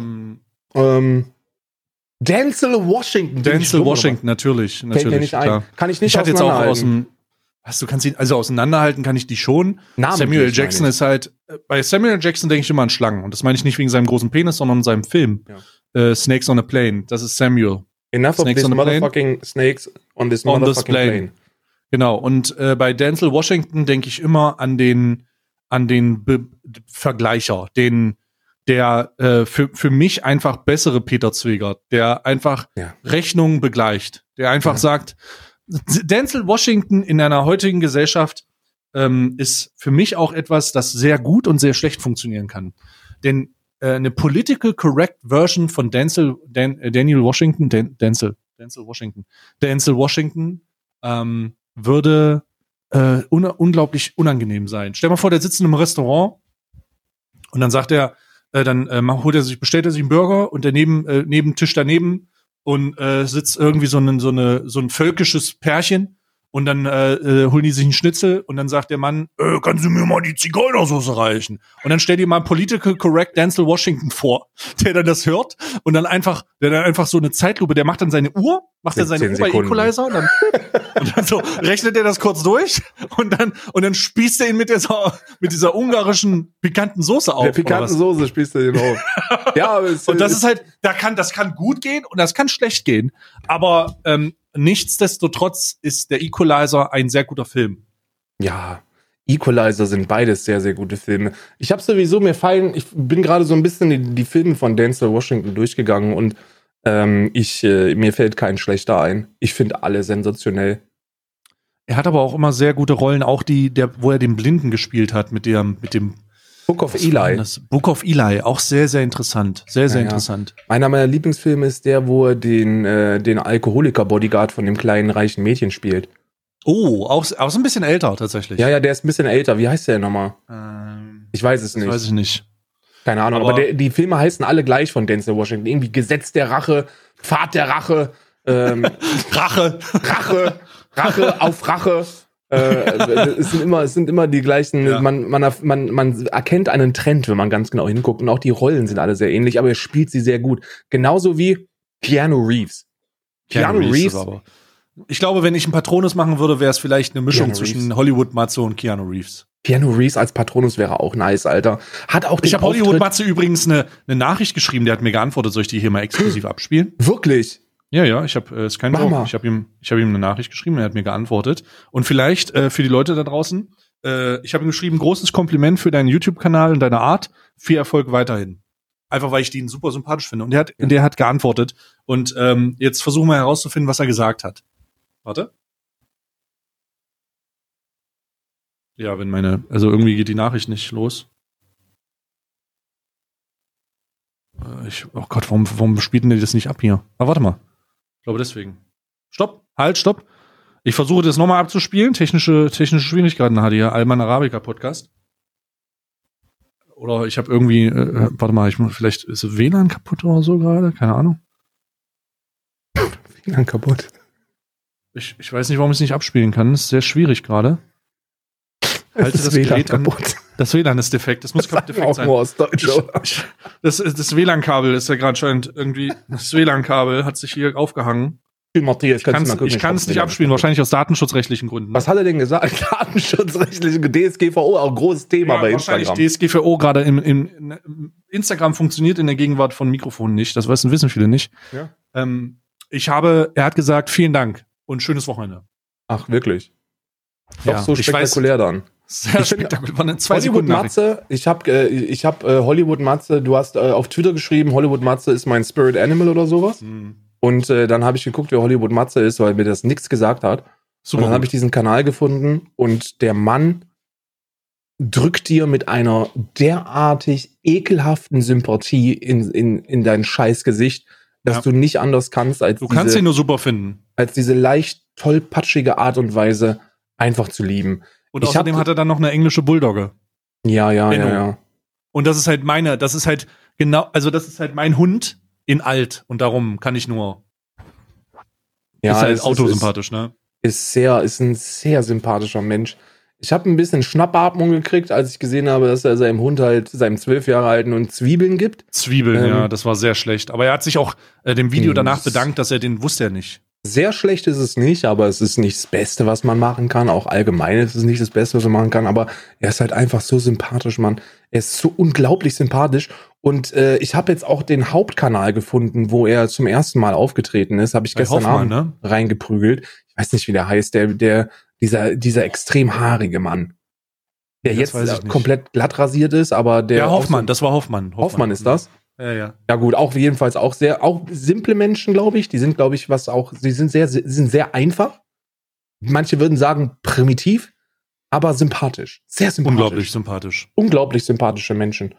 Denzel Washington. Denzel Washington, natürlich. Fällt mir nicht klar. ein. Kann ich nicht Ich hatte jetzt auch auseinanderhalten. du kannst ihn, also auseinanderhalten kann ich die schon. Namentlich, Samuel Jackson meine ich. ist halt, bei Samuel Jackson denke ich immer an Schlangen. Und das meine ich nicht wegen seinem großen Penis, sondern in seinem Film. Snakes on a Plane. Das ist Samuel. Enough of Snakes this on a plane. motherfucking snakes on this On this motherfucking plane. plane. Genau. Und bei Denzel Washington denke ich immer an den Vergleicher, der für mich einfach bessere Peter Zwegert, der einfach Rechnungen begleicht, der einfach sagt, Denzel Washington in einer heutigen Gesellschaft ist für mich auch etwas, das sehr gut und sehr schlecht funktionieren kann. Denn eine political correct Version von Denzel Washington würde unglaublich unangenehm sein. Stell mal vor, der sitzt in einem Restaurant und dann sagt er, bestellt er sich einen Burger und der neben Tisch daneben und sitzt irgendwie so ein völkisches Pärchen und dann holen die sich einen Schnitzel und dann sagt der Mann, kannst du mir mal die Zigeunersoße reichen? Und dann stell dir mal political correct Denzel Washington vor, der dann das hört und dann einfach so eine Zeitlupe, der macht dann seine Uhr, bei Equalizer und dann so rechnet er das kurz durch und dann spießt er ihn mit dieser ungarischen pikanten Soße auf. Der pikanten Soße spießt er ihn auf. Ja, aber und das ist halt, das kann gut gehen und das kann schlecht gehen, aber nichtsdestotrotz ist der Equalizer ein sehr guter Film. Ja, Equalizer sind beides sehr, sehr gute Filme. Ich bin gerade so ein bisschen die Filme von Denzel Washington durchgegangen und mir fällt kein schlechter ein. Ich finde alle sensationell. Er hat aber auch immer sehr gute Rollen, auch wo er den Blinden gespielt hat mit dem Book of Eli. Book of Eli, auch sehr, sehr interessant. Sehr, sehr interessant. Einer meiner Lieblingsfilme ist der, wo er den Alkoholiker-Bodyguard von dem kleinen reichen Mädchen spielt. Oh, auch so ein bisschen älter tatsächlich. Ja, der ist ein bisschen älter. Wie heißt der nochmal? Ich weiß es nicht. Das weiß ich nicht. Keine Ahnung, aber die Filme heißen alle gleich von Denzel Washington. Irgendwie Gesetz der Rache, Pfad der Rache, Rache auf Rache. Es sind immer die gleichen. Ja. Man erkennt einen Trend, wenn man ganz genau hinguckt. Und auch die Rollen sind alle sehr ähnlich, aber er spielt sie sehr gut. Genauso wie Keanu Reeves. Keanu Reeves Ich glaube, wenn ich einen Patronus machen würde, wäre es vielleicht eine Mischung Keanu zwischen Hollywood-Matze und Keanu Reeves. Keanu Reeves als Patronus wäre auch nice, Alter. Hat auch den Ich habe Auftritt- Hollywood-Matze übrigens eine Nachricht geschrieben, der hat mir geantwortet. Soll ich die hier mal exklusiv abspielen? Wirklich? Ja, ich habe ist kein Mach Joke. mal. Ich habe ihm eine Nachricht geschrieben, er hat mir geantwortet. Und vielleicht für die Leute da draußen, ich habe ihm geschrieben, großes Kompliment für deinen YouTube-Kanal und deine Art. Viel Erfolg weiterhin. Einfach weil ich den super sympathisch finde. Und der hat geantwortet. Und jetzt versuchen wir herauszufinden, was er gesagt hat. Warte. Ja, also irgendwie geht die Nachricht nicht los. Oh Gott, warum spielt denn die das nicht ab hier? Ah, warte mal. Ich glaube deswegen. Stopp. Ich versuche das nochmal abzuspielen. Technische Schwierigkeiten hatte hier. Alman Arabica Podcast. Oder ich habe irgendwie, warte mal, vielleicht ist das WLAN kaputt oder so gerade? Keine Ahnung. WLAN kaputt. Ich weiß nicht, warum ich es nicht abspielen kann. Das ist sehr schwierig gerade. Halte das WLAN Gerät an. kaputt. Das WLAN ist defekt. Das muss defekt Auch sein. nur aus Deutsch, oder? Das WLAN-Kabel ist ja gerade anscheinend irgendwie. Das WLAN-Kabel hat sich hier aufgehangen. Matthias, Ich kann es nicht abspielen, wahrscheinlich aus datenschutzrechtlichen Gründen. Was hat er denn gesagt? Datenschutzrechtliche DSGVO, auch großes Thema bei wahrscheinlich Instagram. DSGVO gerade im Instagram funktioniert in der Gegenwart von Mikrofonen nicht. Das wissen viele nicht. Ja. Er hat gesagt, vielen Dank und schönes Wochenende. Ach, wirklich? Doch Ja, so spektakulär dann. Sehr spektakulär. War eine 2 Hollywood Sekunden Nachricht. Matze, ich hab Hollywood Matze, du hast auf Twitter geschrieben, Hollywood Matze ist mein Spirit Animal oder sowas. Und dann habe ich geguckt, wer Hollywood Matze ist, weil mir das nichts gesagt hat. Super Und dann habe gut. ich diesen Kanal gefunden und der Mann drückt dir mit einer derartig ekelhaften Sympathie in dein Scheißgesicht, dass Ja. du nicht anders kannst, als Du kannst ihn nur super finden. diese leicht tollpatschige Art und Weise einfach zu lieben. Und Ich außerdem hab- hat er dann noch eine englische Bulldogge. Ja. Und das ist halt das ist halt mein Hund in alt. Und darum kann ich nur. Ja, ist halt es autosympathisch, ne? ist ein sehr sympathischer Mensch. Ich habe ein bisschen Schnappatmung gekriegt, als ich gesehen habe, dass er seinem Hund halt, seinem 12 Jahre alten Hund Zwiebeln gibt. Zwiebeln, ja, das war sehr schlecht. Aber er hat sich auch dem Video danach bedankt, dass er den wusste er nicht. Sehr schlecht ist es nicht, aber es ist nicht das Beste, was man machen kann. Auch allgemein ist es nicht das Beste, was man machen kann. Aber er ist halt einfach so sympathisch, Mann. Er ist so unglaublich sympathisch. Und ich habe jetzt auch den Hauptkanal gefunden, wo er zum ersten Mal aufgetreten ist. Habe ich Bei gestern Hoffmann, Abend ne? reingeprügelt. Ich weiß nicht, wie der heißt. Dieser extrem haarige Mann. Der Das weiß ich jetzt nicht. komplett glatt rasiert ist, aber der. Ja, auch Hoffmann, so- das war Hoffmann. Hoffmann ist das? Ja. Ja gut, auch jedenfalls auch simple Menschen, glaube ich. Die sind, glaube ich, sie sind sehr einfach. Manche würden sagen primitiv, aber sympathisch. Sehr sympathisch. Unglaublich sympathisch. Unglaublich sympathische Menschen.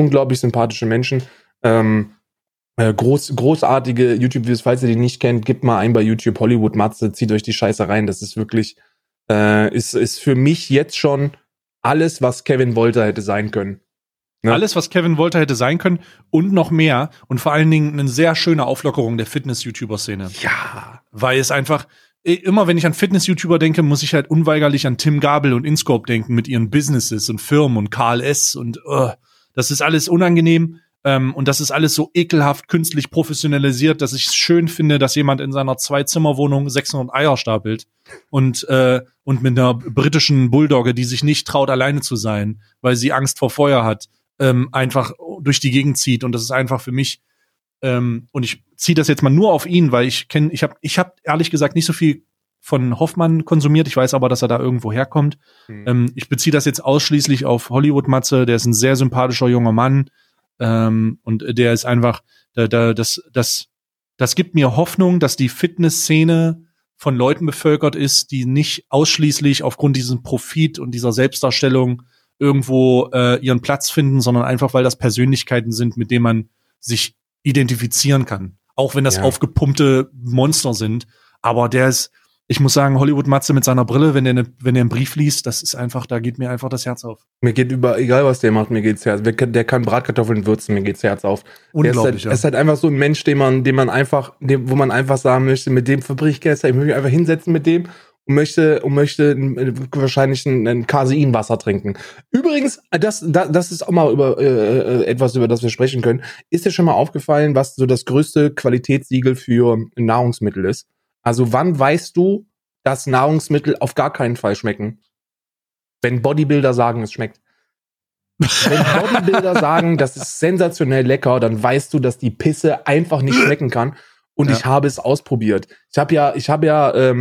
Großartige YouTube-Videos, falls ihr die nicht kennt, gebt mal ein bei YouTube Hollywood Matze, zieht euch die Scheiße rein. Das ist wirklich, ist für mich jetzt schon alles, was Kevin Wolter hätte sein können. Ne? Alles, was Kevin Wolter hätte sein können und noch mehr und vor allen Dingen eine sehr schöne Auflockerung der Fitness-YouTuber-Szene. Ja. Weil es einfach, immer wenn ich an Fitness-YouTuber denke, muss ich halt unweigerlich an Tim Gabel und InScope denken mit ihren Businesses und Firmen und Karl S. und das ist alles unangenehm und das ist alles so ekelhaft künstlich professionalisiert, dass ich es schön finde, dass jemand in seiner 2-Zimmer-Wohnung 600 Eier stapelt und mit einer britischen Bulldogge, die sich nicht traut, alleine zu sein, weil sie Angst vor Feuer hat, einfach durch die Gegend zieht. Und das ist einfach für mich, und ich ziehe das jetzt mal nur auf ihn, weil ich hab ehrlich gesagt nicht so viel von Hoffmann konsumiert. Ich weiß aber, dass er da irgendwo herkommt. Ich beziehe das jetzt ausschließlich auf Hollywood Matze. Der ist ein sehr sympathischer junger Mann. Und der ist einfach, das gibt mir Hoffnung, dass die Fitnessszene von Leuten bevölkert ist, die nicht ausschließlich aufgrund diesem Profit und dieser Selbstdarstellung irgendwo ihren Platz finden, sondern einfach, weil das Persönlichkeiten sind, mit denen man sich identifizieren kann. Auch wenn das aufgepumpte Monster sind. Aber der ist, ich muss sagen, Hollywood Matze mit seiner Brille, wenn der einen Brief liest, das ist einfach, da geht mir einfach das Herz auf. Mir geht egal was der macht, mir geht's Herz. Der kann Bratkartoffeln würzen, mir geht's Herz auf. Unglaublich, Er ist halt einfach so ein Mensch, wo man einfach sagen möchte, mit dem verbringe ich gestern, ich möchte mich einfach hinsetzen mit dem und möchte wahrscheinlich ein Caseinwasser trinken. Übrigens, das ist auch mal etwas, über das wir sprechen können. Ist dir schon mal aufgefallen, was so das größte Qualitätssiegel für Nahrungsmittel ist? Also wann weißt du, dass Nahrungsmittel auf gar keinen Fall schmecken? Wenn Bodybuilder sagen, es schmeckt. Wenn Bodybuilder sagen, das ist sensationell lecker, dann weißt du, dass die Pisse einfach nicht schmecken kann. Und ich habe es ausprobiert. Ich habe ja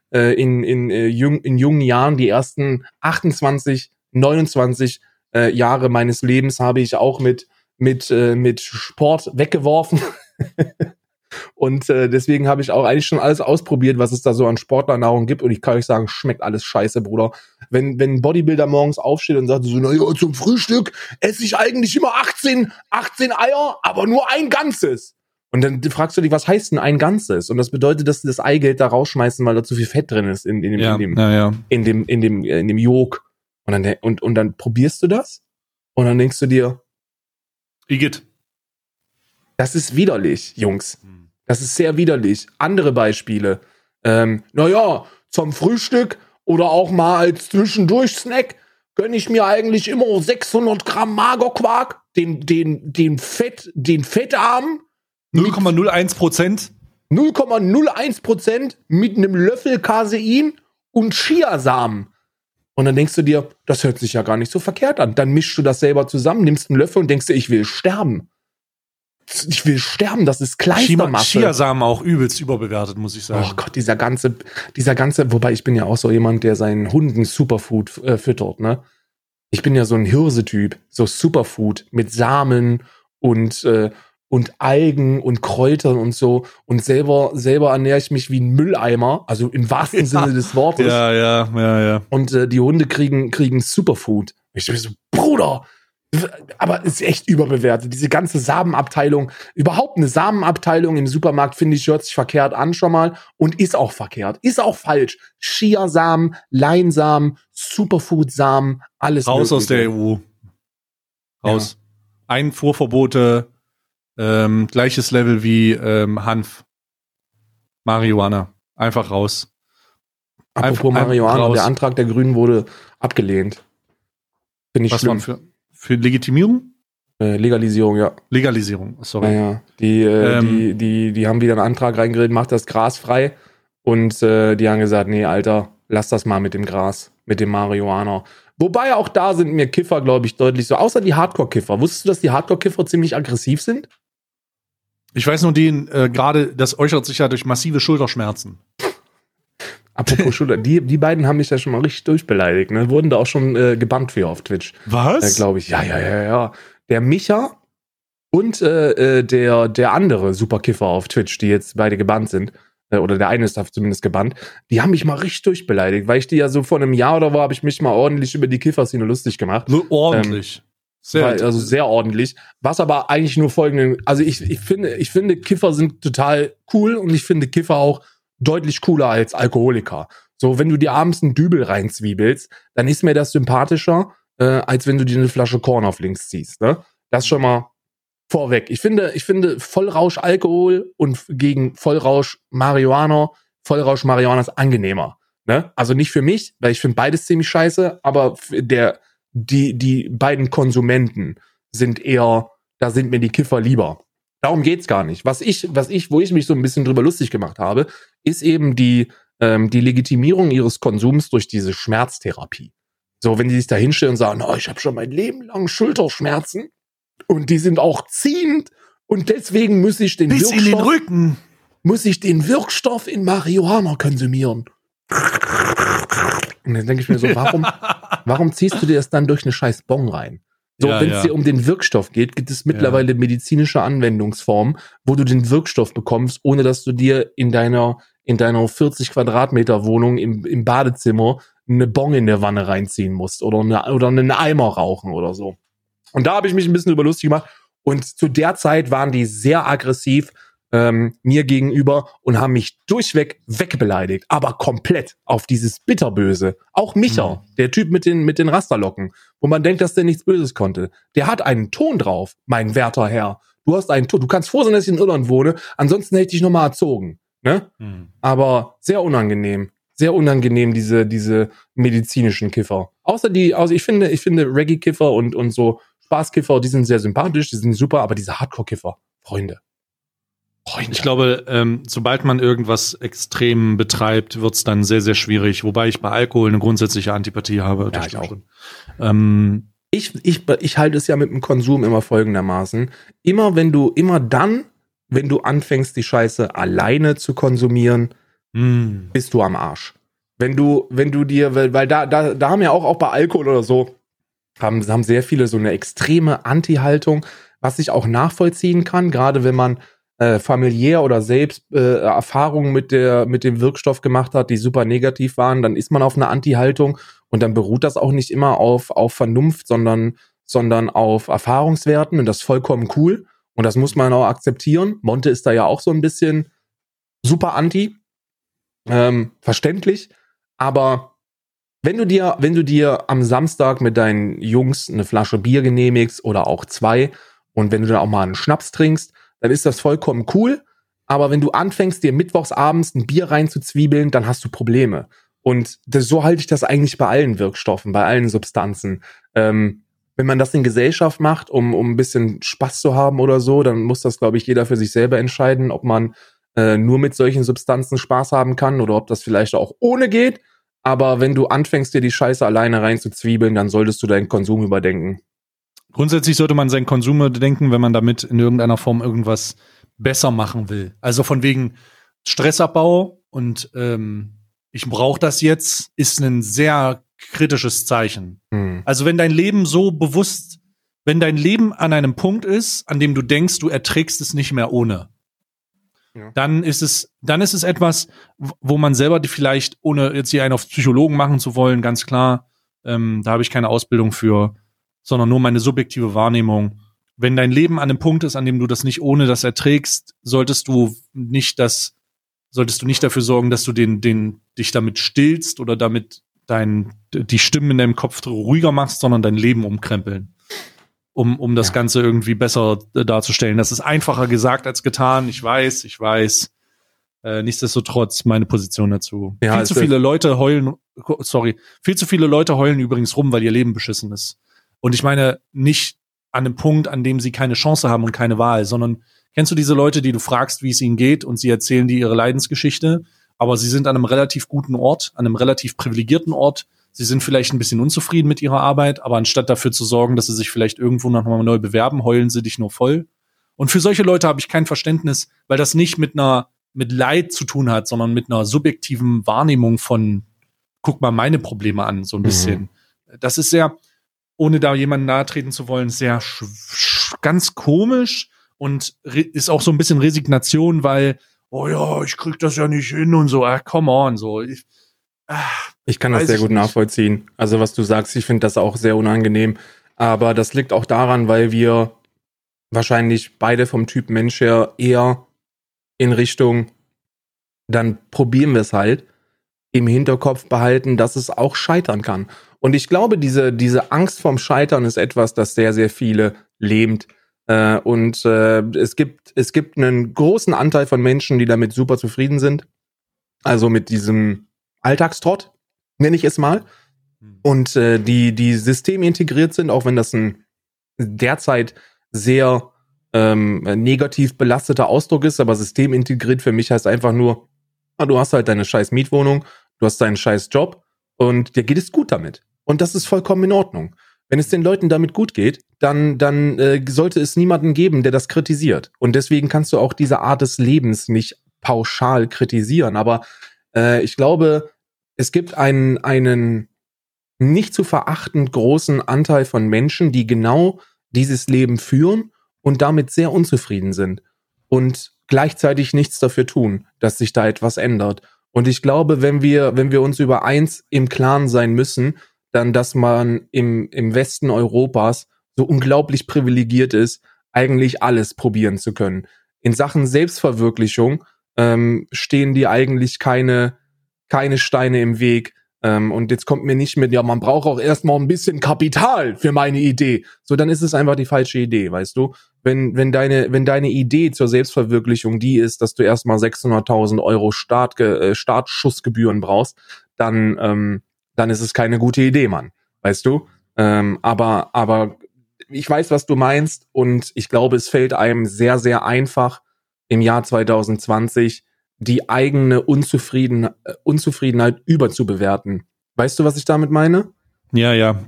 in jungen Jahren die ersten 28, 29 Jahre meines Lebens habe ich auch mit Sport weggeworfen. Und deswegen habe ich auch eigentlich schon alles ausprobiert, was es da so an Sportlernahrung gibt. Und ich kann euch sagen, schmeckt alles scheiße, Bruder. Wenn ein Bodybuilder morgens aufsteht und sagt so, naja, zum Frühstück esse ich eigentlich immer 18 Eier, aber nur ein ganzes. Und dann fragst du dich, was heißt denn ein ganzes? Und das bedeutet, dass sie das Eigelb da rausschmeißen, weil da zu viel Fett drin ist in dem Yolk. Und dann probierst du das und dann denkst du dir, Igitt. Das ist widerlich, Jungs. Das ist sehr widerlich. Andere Beispiele. Naja, zum Frühstück oder auch mal als Zwischendurch-Snack gönne ich mir eigentlich immer 600 Gramm Magerquark, den fettarmen. 0,01%. 0,01% mit einem Löffel Casein und Chiasamen. Und dann denkst du dir, das hört sich ja gar nicht so verkehrt an. Dann mischst du das selber zusammen, nimmst einen Löffel und denkst dir, ich will sterben. Das ist Kleistermasse. Chiasamen auch übelst überbewertet, muss ich sagen. Oh Gott, dieser ganze, wobei ich bin ja auch so jemand, der seinen Hunden Superfood füttert, ne? Ich bin ja so ein Hirse-Typ, so Superfood mit Samen und Algen und Kräutern und so. Und selber ernähre ich mich wie ein Mülleimer, also im wahrsten Sinne des Wortes. Ja. Und die Hunde kriegen Superfood. Ich bin so, Bruder, aber ist echt überbewertet. Diese ganze Samenabteilung, überhaupt eine Samenabteilung im Supermarkt, finde ich, hört sich verkehrt an schon mal und ist auch verkehrt. Ist auch falsch. Chiasamen, Leinsamen, Superfood-Samen, alles raus mögliche. Aus der EU. Raus. Ja. Einfuhrverbote, gleiches Level wie Hanf. Marihuana. Einfach raus. Apropos Marihuana, raus. Der Antrag der Grünen wurde abgelehnt. Finde ich schlimm. Für Legitimierung? Legalisierung, ja. Legalisierung, sorry. Ja. Die haben wieder einen Antrag reingeredet, macht das Gras frei. Und die haben gesagt, nee, Alter, lass das mal mit dem Gras, mit dem Marihuana. Wobei auch da sind mir Kiffer, glaube ich, deutlich so. Außer die Hardcore-Kiffer. Wusstest du, dass die Hardcore-Kiffer ziemlich aggressiv sind? Ich weiß nur, gerade, das äußert sich ja durch massive Schulterschmerzen. Apropos Schulter, die beiden haben mich ja schon mal richtig durchbeleidigt, ne? Wurden da auch schon gebannt für auf Twitch. Was? Glaube ich. Ja. Der Micha und der andere Superkiffer auf Twitch, die jetzt beide gebannt sind, oder der eine ist da zumindest gebannt, die haben mich mal richtig durchbeleidigt, weil ich die ja so vor einem Jahr oder wo habe ich mich mal ordentlich über die Kiffer-Szene lustig gemacht. So ordentlich. Sehr ordentlich. Was aber eigentlich nur folgenden, also ich finde Kiffer sind total cool und ich finde Kiffer auch deutlich cooler als Alkoholiker. So, wenn du dir abends einen Dübel reinzwiebelst, dann ist mir das sympathischer, als wenn du dir eine Flasche Korn auf links ziehst, ne? Das schon mal vorweg. Ich finde Vollrausch Alkohol und gegen Vollrausch Marihuana ist angenehmer, ne? Also nicht für mich, weil ich finde beides ziemlich scheiße, aber die beiden Konsumenten da sind mir die Kiffer lieber. Darum geht's gar nicht. Wo ich mich so ein bisschen drüber lustig gemacht habe, ist eben die Legitimierung ihres Konsums durch diese Schmerztherapie. So, wenn die sich da hinstellen und sagen, oh, ich habe schon mein Leben lang Schulterschmerzen und die sind auch ziehend und deswegen muss ich den Wirkstoff in Marihuana konsumieren. Und dann denke ich mir so, warum ziehst du dir das dann durch eine scheiß Bong rein? So, wenn es dir um den Wirkstoff geht, gibt es mittlerweile medizinische Anwendungsformen, wo du den Wirkstoff bekommst, ohne dass du dir in deiner 40 Quadratmeter Wohnung im Badezimmer eine Bong in der Wanne reinziehen musst oder einen Eimer rauchen oder so. Und da habe ich mich ein bisschen über lustig gemacht. Und zu der Zeit waren die sehr aggressiv mir gegenüber und haben mich durchweg wegbeleidigt, aber komplett auf dieses Bitterböse. Auch Micha, der Typ mit den Rasterlocken, wo man denkt, dass der nichts Böses konnte. Der hat einen Ton drauf, mein werter Herr. Du hast einen Ton. Du kannst froh sein, dass ich in Irland wohne, ansonsten hätte ich dich nochmal erzogen. Ne? Aber sehr unangenehm, diese medizinischen Kiffer. Ich finde Reggae-Kiffer und so Spaßkiffer, die sind sehr sympathisch, die sind super, aber diese Hardcore-Kiffer, Freunde. Ich glaube, sobald man irgendwas extrem betreibt, wird's dann sehr, sehr schwierig. Wobei ich bei Alkohol eine grundsätzliche Antipathie habe. Ja, ich auch. Schon. Ich halte es ja mit dem Konsum immer folgendermaßen. Wenn du anfängst, die Scheiße alleine zu konsumieren, bist du am Arsch. Wenn du dir, weil da haben ja auch bei Alkohol oder so, haben sehr viele so eine extreme Anti-Haltung, was ich auch nachvollziehen kann, gerade wenn man familiär oder selbst Erfahrungen mit dem Wirkstoff gemacht hat, die super negativ waren, dann ist man auf einer Anti-Haltung und dann beruht das auch nicht immer auf Vernunft, sondern auf Erfahrungswerten und das ist vollkommen cool und das muss man auch akzeptieren. Monte ist da ja auch so ein bisschen super anti, verständlich, aber wenn du dir am Samstag mit deinen Jungs eine Flasche Bier genehmigst oder auch 2 und wenn du dann auch mal einen Schnaps trinkst, dann ist das vollkommen cool. Aber wenn du anfängst, dir mittwochs abends ein Bier reinzuzwiebeln, dann hast du Probleme. Und so halte ich das eigentlich bei allen Wirkstoffen, bei allen Substanzen. Wenn man das in Gesellschaft macht, um ein bisschen Spaß zu haben oder so, dann muss das, glaube ich, jeder für sich selber entscheiden, ob man nur mit solchen Substanzen Spaß haben kann oder ob das vielleicht auch ohne geht. Aber wenn du anfängst, dir die Scheiße alleine reinzuzwiebeln, dann solltest du deinen Konsum überdenken. Grundsätzlich sollte man seinen Konsum überdenken, wenn man damit in irgendeiner Form irgendwas besser machen will. Also von wegen Stressabbau und ich brauche das jetzt, ist ein sehr kritisches Zeichen. Also wenn dein Leben wenn dein Leben an einem Punkt ist, an dem du denkst, du erträgst es nicht mehr ohne, dann ist es etwas, wo man selber vielleicht, ohne jetzt hier einen auf Psychologen machen zu wollen, ganz klar, da habe ich keine Ausbildung für, sondern nur meine subjektive Wahrnehmung. Wenn dein Leben an einem Punkt ist, an dem du das nicht ohne das erträgst, solltest du nicht dafür sorgen, dass du dich damit stillst oder damit die Stimmen in deinem Kopf ruhiger machst, sondern dein Leben umkrempeln. Um das Ganze irgendwie besser darzustellen. Das ist einfacher gesagt als getan. Ich weiß. Nichtsdestotrotz meine Position dazu. Ja, viel zu viele Leute heulen übrigens rum, weil ihr Leben beschissen ist. Und ich meine nicht an einem Punkt, an dem sie keine Chance haben und keine Wahl, sondern kennst du diese Leute, die du fragst, wie es ihnen geht und sie erzählen dir ihre Leidensgeschichte, aber sie sind an einem relativ guten Ort, an einem relativ privilegierten Ort. Sie sind vielleicht ein bisschen unzufrieden mit ihrer Arbeit, aber anstatt dafür zu sorgen, dass sie sich vielleicht irgendwo noch mal neu bewerben, heulen sie dich nur voll. Und für solche Leute habe ich kein Verständnis, weil das nicht mit Leid zu tun hat, sondern mit einer subjektiven Wahrnehmung von, guck mal meine Probleme an, so ein bisschen. Das ist sehr, ohne da jemanden nahe treten zu wollen, sehr ganz komisch und ist auch so ein bisschen Resignation, weil, oh ja, ich krieg das ja nicht hin und so, come on, so. Ich kann das sehr gut nachvollziehen. Also was du sagst, ich finde das auch sehr unangenehm. Aber das liegt auch daran, weil wir wahrscheinlich beide vom Typ Mensch her eher in Richtung, dann probieren wir es halt, im Hinterkopf behalten, dass es auch scheitern kann. Und ich glaube, diese Angst vorm Scheitern ist etwas, das sehr, sehr viele lähmt. Es gibt einen großen Anteil von Menschen, die damit super zufrieden sind. Also mit diesem Alltagstrott, nenne ich es mal. Und die systemintegriert sind, auch wenn das ein derzeit sehr negativ belasteter Ausdruck ist, aber systemintegriert für mich heißt einfach nur, du hast halt deine scheiß Mietwohnung, du hast deinen scheiß Job und dir geht es gut damit. Und das ist vollkommen in Ordnung. Wenn es den Leuten damit gut geht, dann sollte es niemanden geben, der das kritisiert. Und deswegen kannst du auch diese Art des Lebens nicht pauschal kritisieren. Aber ich glaube, es gibt einen nicht zu verachtend großen Anteil von Menschen, die genau dieses Leben führen und damit sehr unzufrieden sind und gleichzeitig nichts dafür tun, dass sich da etwas ändert. Und ich glaube, wenn wir uns über eins im Klaren sein müssen, dann, dass man im Westen Europas so unglaublich privilegiert ist, eigentlich alles probieren zu können. In Sachen Selbstverwirklichung stehen dir eigentlich keine Steine im Weg. Und jetzt kommt mir nicht mit, ja, man braucht auch erstmal ein bisschen Kapital für meine Idee. So, dann ist es einfach die falsche Idee, weißt du? Wenn deine Idee zur Selbstverwirklichung die ist, dass du erstmal 600.000 Euro Startschussgebühren brauchst, dann ist es keine gute Idee, Mann. Weißt du? Aber ich weiß, was du meinst und ich glaube, es fällt einem sehr, sehr einfach, im Jahr 2020 die eigene Unzufriedenheit überzubewerten. Weißt du, was ich damit meine? Ja.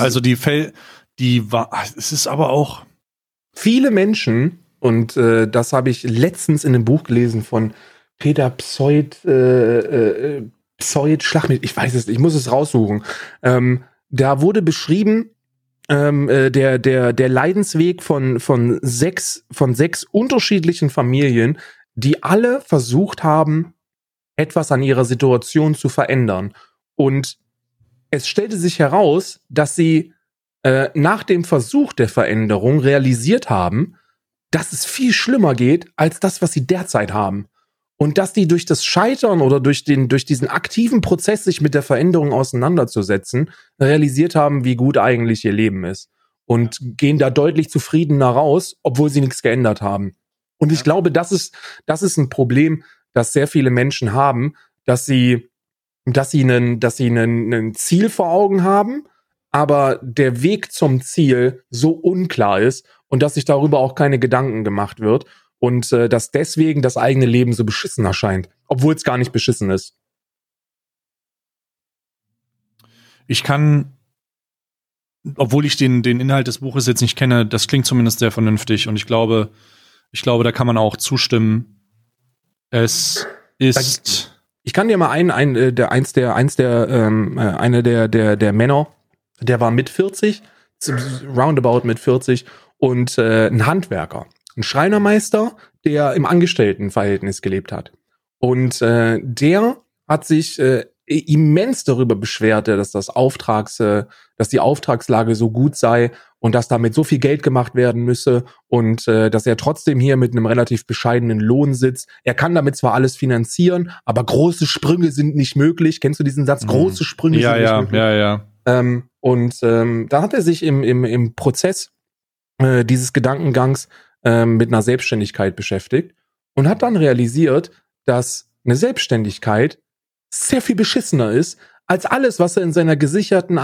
Es ist aber auch viele Menschen, und das habe ich letztens in einem Buch gelesen von Peter Pseud, schlag mich, ich weiß es, ich muss es raussuchen. Da wurde beschrieben, der Leidensweg von sechs unterschiedlichen Familien, die alle versucht haben, etwas an ihrer Situation zu verändern. Und es stellte sich heraus, dass sie nach dem Versuch der Veränderung realisiert haben, dass es viel schlimmer geht als das, was sie derzeit haben. Und dass die durch das Scheitern oder durch diesen aktiven Prozess, sich mit der Veränderung auseinanderzusetzen, realisiert haben, wie gut eigentlich ihr Leben ist. Und gehen da deutlich zufriedener raus, obwohl sie nichts geändert haben. Und ich glaube, das ist ein Problem, das sehr viele Menschen haben, dass sie ein Ziel vor Augen haben, aber der Weg zum Ziel so unklar ist und dass sich darüber auch keine Gedanken gemacht wird und dass deswegen das eigene Leben so beschissen erscheint, obwohl es gar nicht beschissen ist. Ich kann, obwohl ich den Inhalt des Buches jetzt nicht kenne, das klingt zumindest sehr vernünftig und ich glaube, da kann man auch zustimmen. Es ist. Ich kann dir mal einer der Männer, der war mit 40, roundabout mit 40 und ein Handwerker, ein Schreinermeister, der im Angestelltenverhältnis gelebt hat. Und der hat sich immens darüber beschwert, dass die Auftragslage so gut sei und dass damit so viel Geld gemacht werden müsse und dass er trotzdem hier mit einem relativ bescheidenen Lohn sitzt. Er kann damit zwar alles finanzieren, aber große Sprünge sind nicht möglich. Kennst du diesen Satz? Große Sprünge sind nicht möglich. Ja. Da hat er sich im Prozess dieses Gedankengangs mit einer Selbstständigkeit beschäftigt und hat dann realisiert, dass eine Selbstständigkeit sehr viel beschissener ist als alles, was er in seiner gesicherten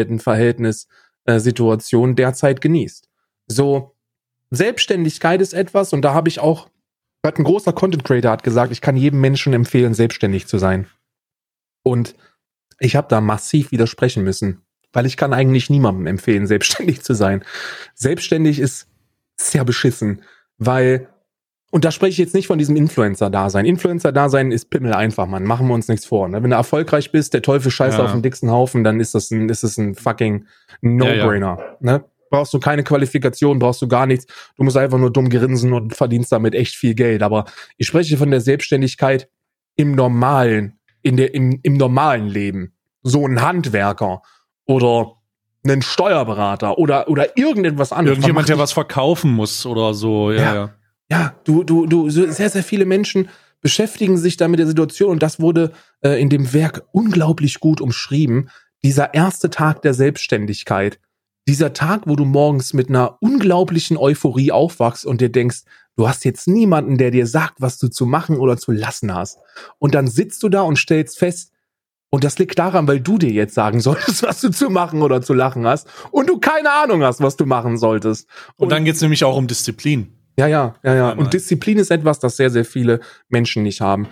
Angestelltenverhältnis-Situation derzeit genießt. So, Selbstständigkeit ist etwas, und da habe ich auch, hat ein großer Content Creator hat gesagt, ich kann jedem Menschen empfehlen, selbstständig zu sein. Und ich habe da massiv widersprechen müssen, weil ich kann eigentlich niemandem empfehlen, selbstständig zu sein. Selbstständig ist sehr beschissen, weil, und da spreche ich jetzt nicht von diesem Influencer-Dasein. Influencer-Dasein ist Pimmel einfach, Mann. Machen wir uns nichts vor. Ne? Wenn du erfolgreich bist, der Teufel scheißt auf den dicksten Haufen, dann ist es ein fucking No-Brainer. Ja. Ne? Brauchst du keine Qualifikation, brauchst du gar nichts. Du musst einfach nur dumm grinsen und verdienst damit echt viel Geld. Aber ich spreche von der Selbstständigkeit im normalen Leben. So ein Handwerker oder einen Steuerberater oder irgendetwas anderes. Irgendjemand, der was verkaufen muss oder so. Ja. Ja, sehr, sehr viele Menschen beschäftigen sich da mit der Situation und das wurde in dem Werk unglaublich gut umschrieben. Dieser erste Tag der Selbstständigkeit. Dieser Tag, wo du morgens mit einer unglaublichen Euphorie aufwachst und dir denkst, du hast jetzt niemanden, der dir sagt, was du zu machen oder zu lassen hast. Und dann sitzt du da und stellst fest, und das liegt daran, weil du dir jetzt sagen solltest, was du zu machen oder zu lachen hast und du keine Ahnung hast, was du machen solltest. Und dann geht's nämlich auch um Disziplin. Ja. Und Disziplin ist etwas, das sehr, sehr viele Menschen nicht haben.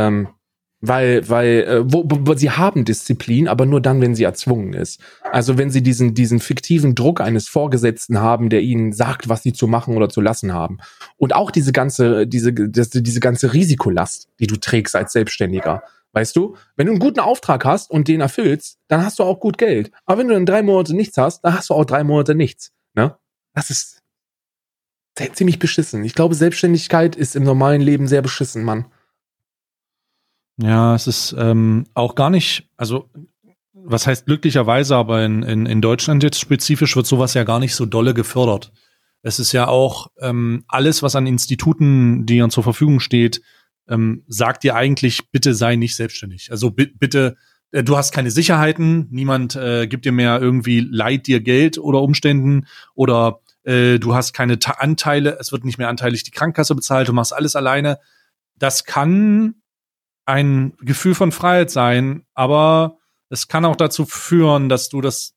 Weil sie haben Disziplin, aber nur dann, wenn sie erzwungen ist. Also wenn sie diesen fiktiven Druck eines Vorgesetzten haben, der ihnen sagt, was sie zu machen oder zu lassen haben. Und auch diese ganze Risikolast, die du trägst als Selbstständiger. Weißt du, wenn du einen guten Auftrag hast und den erfüllst, dann hast du auch gut Geld. Aber wenn du dann 3 Monate nichts hast, dann hast du auch 3 Monate nichts. Ne? Das ist ziemlich beschissen. Ich glaube, Selbstständigkeit ist im normalen Leben sehr beschissen, Mann. Ja, es ist auch gar nicht, also was heißt glücklicherweise, aber in Deutschland jetzt spezifisch wird sowas ja gar nicht so dolle gefördert. Es ist ja auch alles, was an Instituten, die uns zur Verfügung steht, sagt dir eigentlich, bitte sei nicht selbstständig. Also bitte, du hast keine Sicherheiten, niemand gibt dir mehr irgendwie, leiht dir Geld oder Umständen oder du hast keine Anteile, es wird nicht mehr anteilig die Krankenkasse bezahlt, du machst alles alleine. Das kann ein Gefühl von Freiheit sein, aber es kann auch dazu führen, dass du dass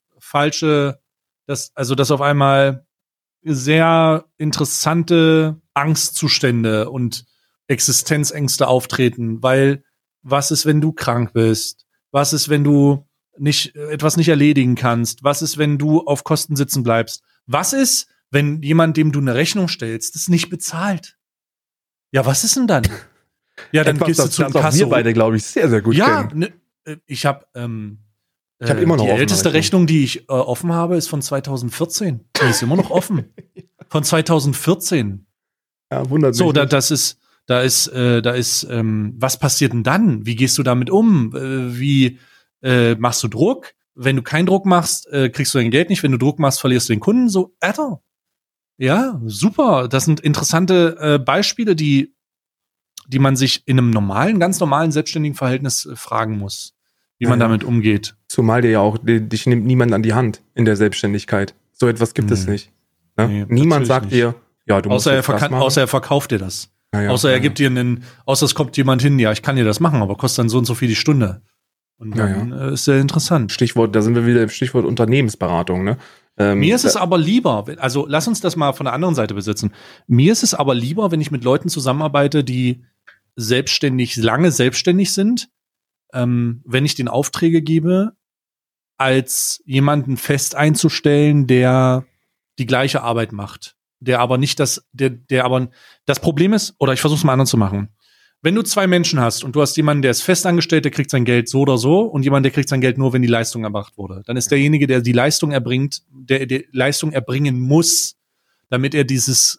auf einmal sehr interessante Angstzustände und Existenzängste auftreten, weil was ist, wenn du krank bist? Was ist, wenn du etwas nicht erledigen kannst? Was ist, wenn du auf Kosten sitzen bleibst? Was ist, wenn jemand, dem du eine Rechnung stellst, das nicht bezahlt? Ja, was ist denn dann? Ja, dann gehst du zu einem Kasso. Wir beide, glaube ich, sehr, sehr gut kennen. Ich habe ich habe immer noch die älteste Rechnung, die ich offen habe, ist von 2014. Die ist immer noch offen. Von 2014. Ja, wundert mich. So, da ist, was passiert denn dann? Wie gehst du damit um? Wie machst du Druck? Wenn du keinen Druck machst, kriegst du dein Geld nicht. Wenn du Druck machst, verlierst du den Kunden. So, Alter. Ja, super. Das sind interessante Beispiele, die man sich in einem ganz normalen selbstständigen Verhältnis fragen muss, wie man damit umgeht. Zumal dir ja auch, dich nimmt niemand an die Hand in der Selbstständigkeit. So etwas gibt es nicht. Ne? Nee, niemand sagt dir, ja, du musst das machen. Außer er verkauft dir das. Ja, außer er gibt dir außer es kommt jemand hin, ja, ich kann dir das machen, aber kostet dann so und so viel die Stunde. Und dann ist sehr interessant. Da sind wir wieder im Stichwort Unternehmensberatung, ne? Mir ist es aber lieber, also lass uns das mal von der anderen Seite besitzen. Mir ist es aber lieber, wenn ich mit Leuten zusammenarbeite, die lange selbstständig sind, wenn ich den Aufträge gebe, als jemanden fest einzustellen, der die gleiche Arbeit macht. Der aber nicht das Problem ist, oder ich versuche es mal anders zu machen. Wenn du zwei Menschen hast und du hast jemanden, der ist fest angestellt, der kriegt sein Geld so oder so, und jemand, der kriegt sein Geld nur, wenn die Leistung erbracht wurde, dann ist derjenige, der die Leistung erbringt, der die Leistung erbringen muss, damit er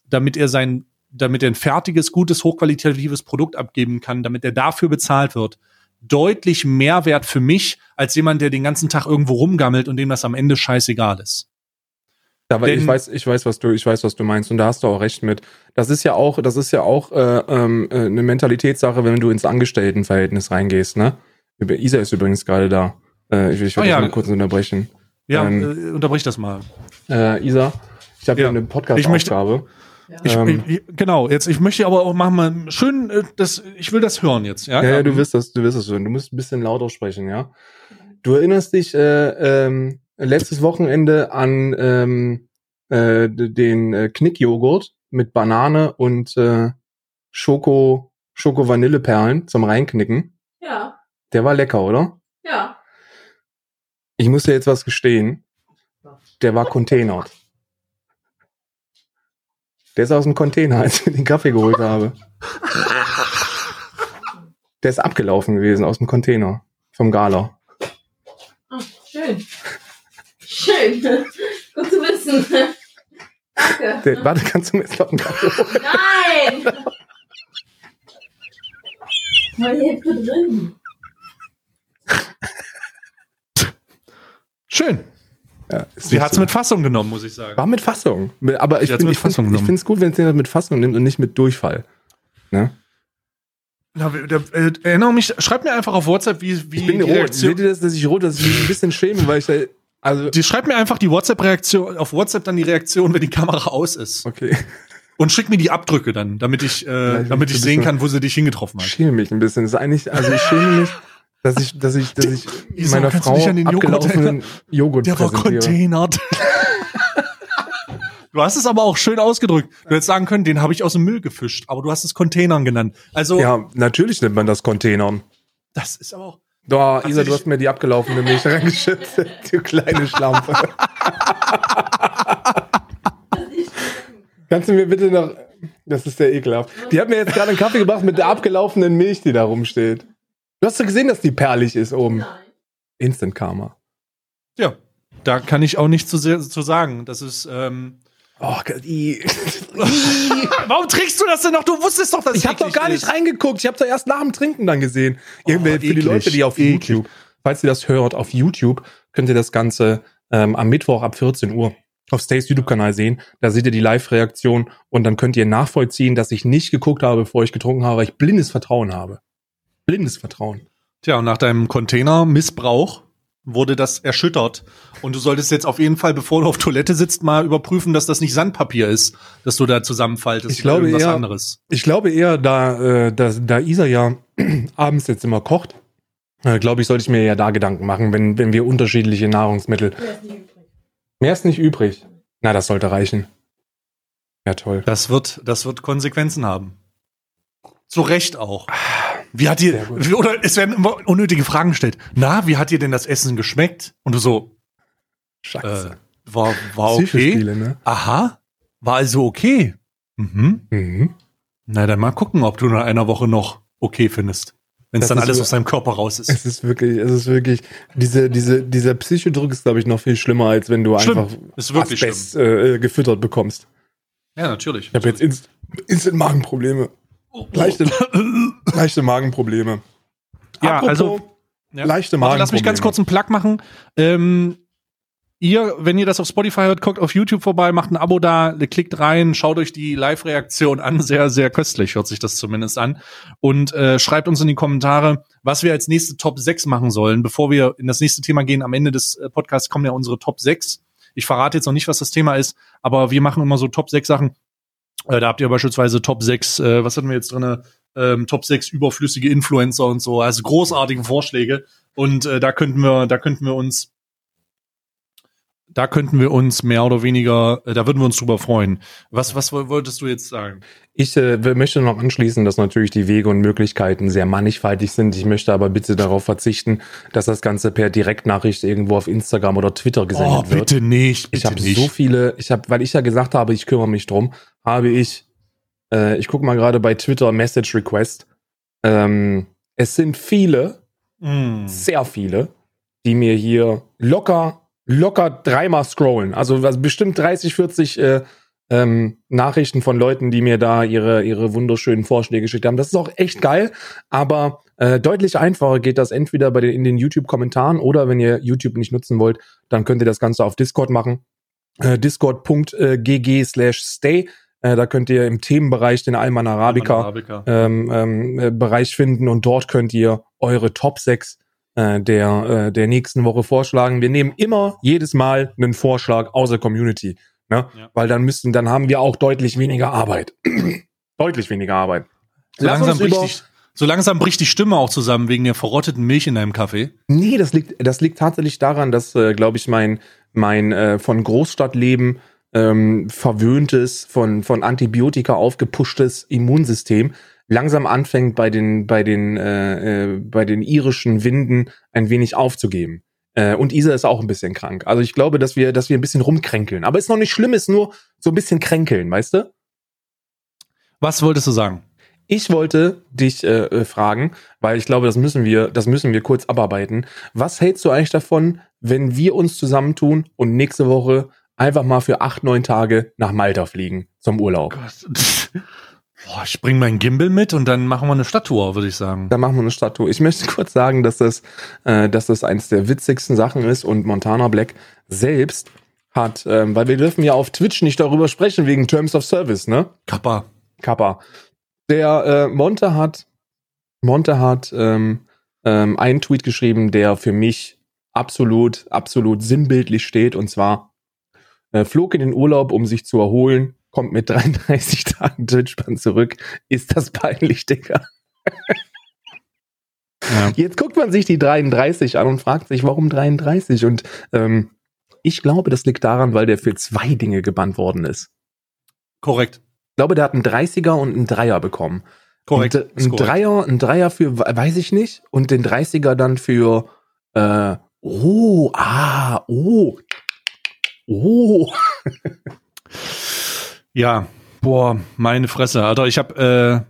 ein fertiges, gutes, hochqualitatives Produkt abgeben kann, damit er dafür bezahlt wird, deutlich mehr wert für mich, als jemand, der den ganzen Tag irgendwo rumgammelt und dem das am Ende scheißegal ist. Aber ich weiß, was du meinst, und da hast du auch recht mit. Das ist ja auch eine Mentalitätssache, wenn du ins Angestelltenverhältnis reingehst, ne? Isa ist übrigens gerade da. Ich will mal kurz unterbrechen. Ja, unterbrich das mal. Isa, ich habe hier eine Podcast-Aufgabe. Genau, ich möchte aber auch mal schön, ich will das hören jetzt. Ja, ja, du wirst das hören. Du musst ein bisschen lauter sprechen, ja. Du erinnerst dich letztes Wochenende an den Knickjoghurt mit Banane und Schoko-Vanilleperlen zum Reinknicken. Ja. Der war lecker, oder? Ja. Ich muss dir jetzt was gestehen. Der war containert. Der ist aus dem Container, als ich den Kaffee geholt habe. Der ist abgelaufen gewesen aus dem Container vom Gala. Oh, schön. Schön. Gut zu wissen. Danke. Warte, kannst du mir jetzt noch einen Kaffee holen? Nein! Meine Hälfte drin. Schön. Ja, sie hat es mit Fassung genommen, muss ich sagen. War mit Fassung. Aber ich finde es gut, wenn es jemand mit Fassung nimmt und nicht mit Durchfall. Ne? Erinnere mich, schreib mir einfach auf WhatsApp, wie ich bin rot. Seht ihr das, dass ich mich ein bisschen schäme, weil ich schreib mir einfach die WhatsApp-Reaktion, auf WhatsApp dann die Reaktion, wenn die Kamera aus ist. Okay. Und schick mir die Abdrücke dann, damit ich sehen kann, wo sie dich hingetroffen hat. Ich schäme mich ein bisschen. Das ist eigentlich, ich schäme mich, dass ich meiner Frau abgelaufenen Joghurt der war containert. Du hast es aber auch schön ausgedrückt. Du hättest sagen können, den habe ich aus dem Müll gefischt, aber du hast es Containern genannt. Also ja, natürlich nennt man das Containern. Das ist aber auch. Doch, Isa, du hast mir die abgelaufene Milch reingeschüttet, du kleine Schlampe. Kannst du mir bitte noch... Das ist sehr ekelhaft. Die hat mir jetzt gerade einen Kaffee gebracht mit der abgelaufenen Milch, die da rumsteht. Du hast doch gesehen, dass die perlig ist oben. Nein. Instant Karma. Ja, da kann ich auch nichts zu sagen. Das ist... Oh, Warum trinkst du das denn noch? Du wusstest doch, dass ich habe doch gar nicht reingeguckt. Ich habe doch erst nach dem Trinken dann gesehen. Für die Leute, die auf YouTube, falls ihr das hört, auf YouTube, könnt ihr das Ganze am Mittwoch ab 14 Uhr auf Stays YouTube-Kanal sehen. Da seht ihr die Live-Reaktion und dann könnt ihr nachvollziehen, dass ich nicht geguckt habe, bevor ich getrunken habe, weil ich blindes Vertrauen habe. Blindes Vertrauen. Tja, und nach deinem Container-Missbrauch wurde das erschüttert. Und du solltest jetzt auf jeden Fall, bevor du auf Toilette sitzt, mal überprüfen, dass das nicht Sandpapier ist, dass du da zusammenfaltest. Ich glaube irgendwas eher, anderes. Ich glaube eher, da Isa ja abends jetzt immer kocht, glaube ich, sollte ich mir ja da Gedanken machen, wenn wir unterschiedliche Nahrungsmittel... Mehr ist nicht übrig. Na, das sollte reichen. Ja, toll. Das wird Konsequenzen haben. Zu Recht auch. Wie hat dir, oder es werden immer unnötige Fragen gestellt. Na, wie hat dir denn das Essen geschmeckt? Und du so, Scheiße. war okay. Psychospiele, ne? Aha, war also okay. Mhm. Na, dann mal gucken, ob du nach einer Woche noch okay findest. Wenn es dann alles aus deinem Körper raus ist. Es ist wirklich, dieser Psychodruck ist, glaube ich, noch viel schlimmer, als wenn du einfach Asbest gefüttert bekommst. Ja, natürlich. Ich habe jetzt instant Magenprobleme. Leichte Magenprobleme. Ja, Apropos, also leichte Magenprobleme. Lass mich ganz kurz einen Plug machen. Wenn ihr das auf Spotify hört, guckt auf YouTube vorbei, macht ein Abo da, klickt rein, schaut euch die Live-Reaktion an. Sehr, sehr köstlich hört sich das zumindest an. Und schreibt uns in die Kommentare, was wir als nächste Top 6 machen sollen. Bevor wir in das nächste Thema gehen, am Ende des Podcasts kommen ja unsere Top 6. Ich verrate jetzt noch nicht, was das Thema ist, aber wir machen immer so Top 6 Sachen. Da habt ihr beispielsweise Top 6, was hatten wir jetzt drin? Top 6 überflüssige Influencer und so, also großartige Vorschläge. Und da könnten wir uns mehr oder weniger, da würden wir uns drüber freuen. Was wolltest du jetzt sagen? Ich möchte noch anschließen, dass natürlich die Wege und Möglichkeiten sehr mannigfaltig sind. Ich möchte aber bitte darauf verzichten, dass das Ganze per Direktnachricht irgendwo auf Instagram oder Twitter gesendet wird. Bitte nicht. Ich habe so viele, weil ich ja gesagt habe, ich kümmere mich drum, ich gucke mal gerade bei Twitter Message Request. Es sind viele, sehr viele, die mir hier locker dreimal scrollen. Also bestimmt 30, 40 Nachrichten von Leuten, die mir da ihre wunderschönen Vorschläge geschickt haben. Das ist auch echt geil, aber deutlich einfacher geht das entweder in den YouTube-Kommentaren oder wenn ihr YouTube nicht nutzen wollt, dann könnt ihr das Ganze auf Discord machen. Discord.gg/stay. Da könnt ihr im Themenbereich den Alman Arabica Bereich finden und dort könnt ihr eure Top 6 der nächsten Woche vorschlagen. Wir nehmen immer jedes Mal einen Vorschlag aus der Community, ne? Ja. Weil dann haben wir auch deutlich weniger Arbeit. Deutlich weniger Arbeit. So langsam bricht die Stimme auch zusammen wegen der verrotteten Milch in deinem Kaffee. Nee, das liegt tatsächlich daran, dass, glaube ich, mein von Großstadtleben verwöhntes, von Antibiotika aufgepushtes Immunsystem langsam anfängt bei den irischen Winden ein wenig aufzugeben. Und Isa ist auch ein bisschen krank. Also ich glaube, dass wir ein bisschen rumkränkeln. Aber ist noch nicht schlimm, ist nur so ein bisschen kränkeln, weißt du? Was wolltest du sagen? Ich wollte dich fragen, weil ich glaube, das müssen wir kurz abarbeiten. Was hältst du eigentlich davon, wenn wir uns zusammentun und nächste Woche einfach mal für 8-9 Tage nach Malta fliegen zum Urlaub? Boah, ich bring meinen Gimbal mit und dann machen wir eine Stadttour, würde ich sagen. Dann machen wir eine Stadttour. Ich möchte kurz sagen, dass das eins der witzigsten Sachen ist und Montana Black selbst hat, weil wir dürfen ja auf Twitch nicht darüber sprechen wegen Terms of Service, ne? Kappa. Der Monte hat einen Tweet geschrieben, der für mich absolut sinnbildlich steht, und zwar flog in den Urlaub, um sich zu erholen, kommt mit 33 Tagen Twitch-Ban zurück. Ist das peinlich, Digga? Ja. Jetzt guckt man sich die 33 an und fragt sich, warum 33? Und ich glaube, das liegt daran, weil der für 2 Dinge gebannt worden ist. Korrekt. Ich glaube, der hat einen 30er und einen Dreier bekommen. Korrekt. Ein Dreier für, weiß ich nicht, und den 30er dann für Ja, boah, meine Fresse, Alter, ich habe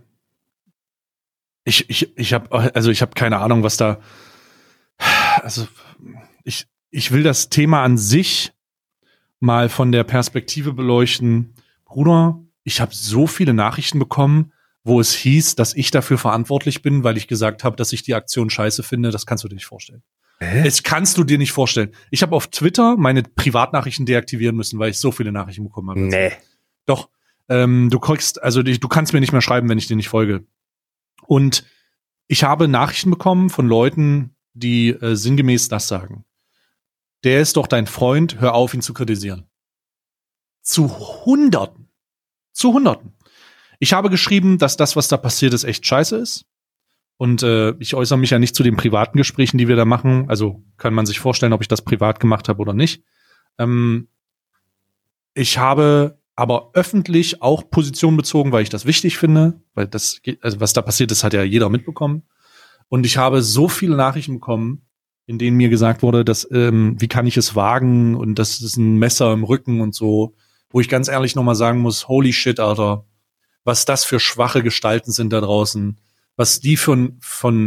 keine Ahnung, was da, also ich will das Thema an sich mal von der Perspektive beleuchten. Bruder, ich habe so viele Nachrichten bekommen, wo es hieß, dass ich dafür verantwortlich bin, weil ich gesagt habe, dass ich die Aktion scheiße finde. Das kannst du dir nicht vorstellen. Das kannst du dir nicht vorstellen. Ich habe auf Twitter meine Privatnachrichten deaktivieren müssen, weil ich so viele Nachrichten bekommen habe. Nee. Doch. Du kannst mir nicht mehr schreiben, wenn ich dir nicht folge. Und ich habe Nachrichten bekommen von Leuten, die sinngemäß das sagen. Der ist doch dein Freund, hör auf, ihn zu kritisieren. Zu Hunderten. Ich habe geschrieben, dass das, was da passiert ist, echt scheiße ist. Und ich äußere mich ja nicht zu den privaten Gesprächen, die wir da machen. Also kann man sich vorstellen, ob ich das privat gemacht habe oder nicht. Ich habe aber öffentlich auch Position bezogen, weil ich das wichtig finde, weil also was da passiert ist, hat ja jeder mitbekommen. Und ich habe so viele Nachrichten bekommen, in denen mir gesagt wurde, dass wie kann ich es wagen und das ist ein Messer im Rücken und so, wo ich ganz ehrlich nochmal sagen muss, holy shit, Alter, was das für schwache Gestalten sind da draußen, was die von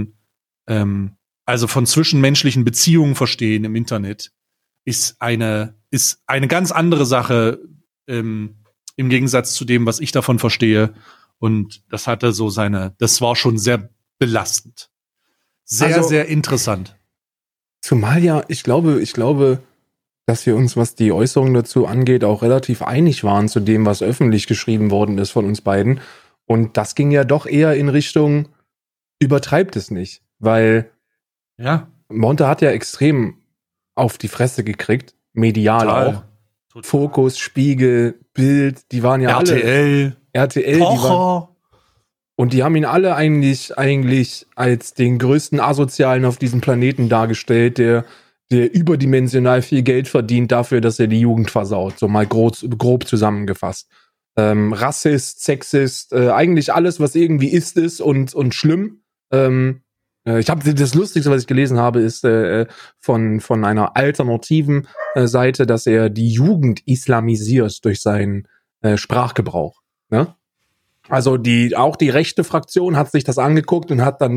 zwischenmenschlichen Beziehungen verstehen im Internet, ist eine ganz andere Sache im Gegensatz zu dem, was ich davon verstehe. Und das war schon sehr belastend. Sehr interessant. Zumal ja, ich glaube, dass wir uns, was die Äußerungen dazu angeht, auch relativ einig waren zu dem, was öffentlich geschrieben worden ist von uns beiden. Und das ging ja doch eher in Richtung, übertreibt es nicht. Weil Monte hat ja extrem auf die Fresse gekriegt, medial Total. auch. Fokus, Spiegel, Bild, die waren ja RTL, Pocher. Und die haben ihn alle eigentlich als den größten Asozialen auf diesem Planeten dargestellt, der überdimensional viel Geld verdient dafür, dass er die Jugend versaut. So mal grob zusammengefasst. Rassist, Sexist, eigentlich alles, was irgendwie ist und schlimm. Ich habe das Lustigste, was ich gelesen habe, ist von einer alternativen Seite, dass er die Jugend islamisiert durch seinen Sprachgebrauch. Ne? Also auch die rechte Fraktion hat sich das angeguckt und hat dann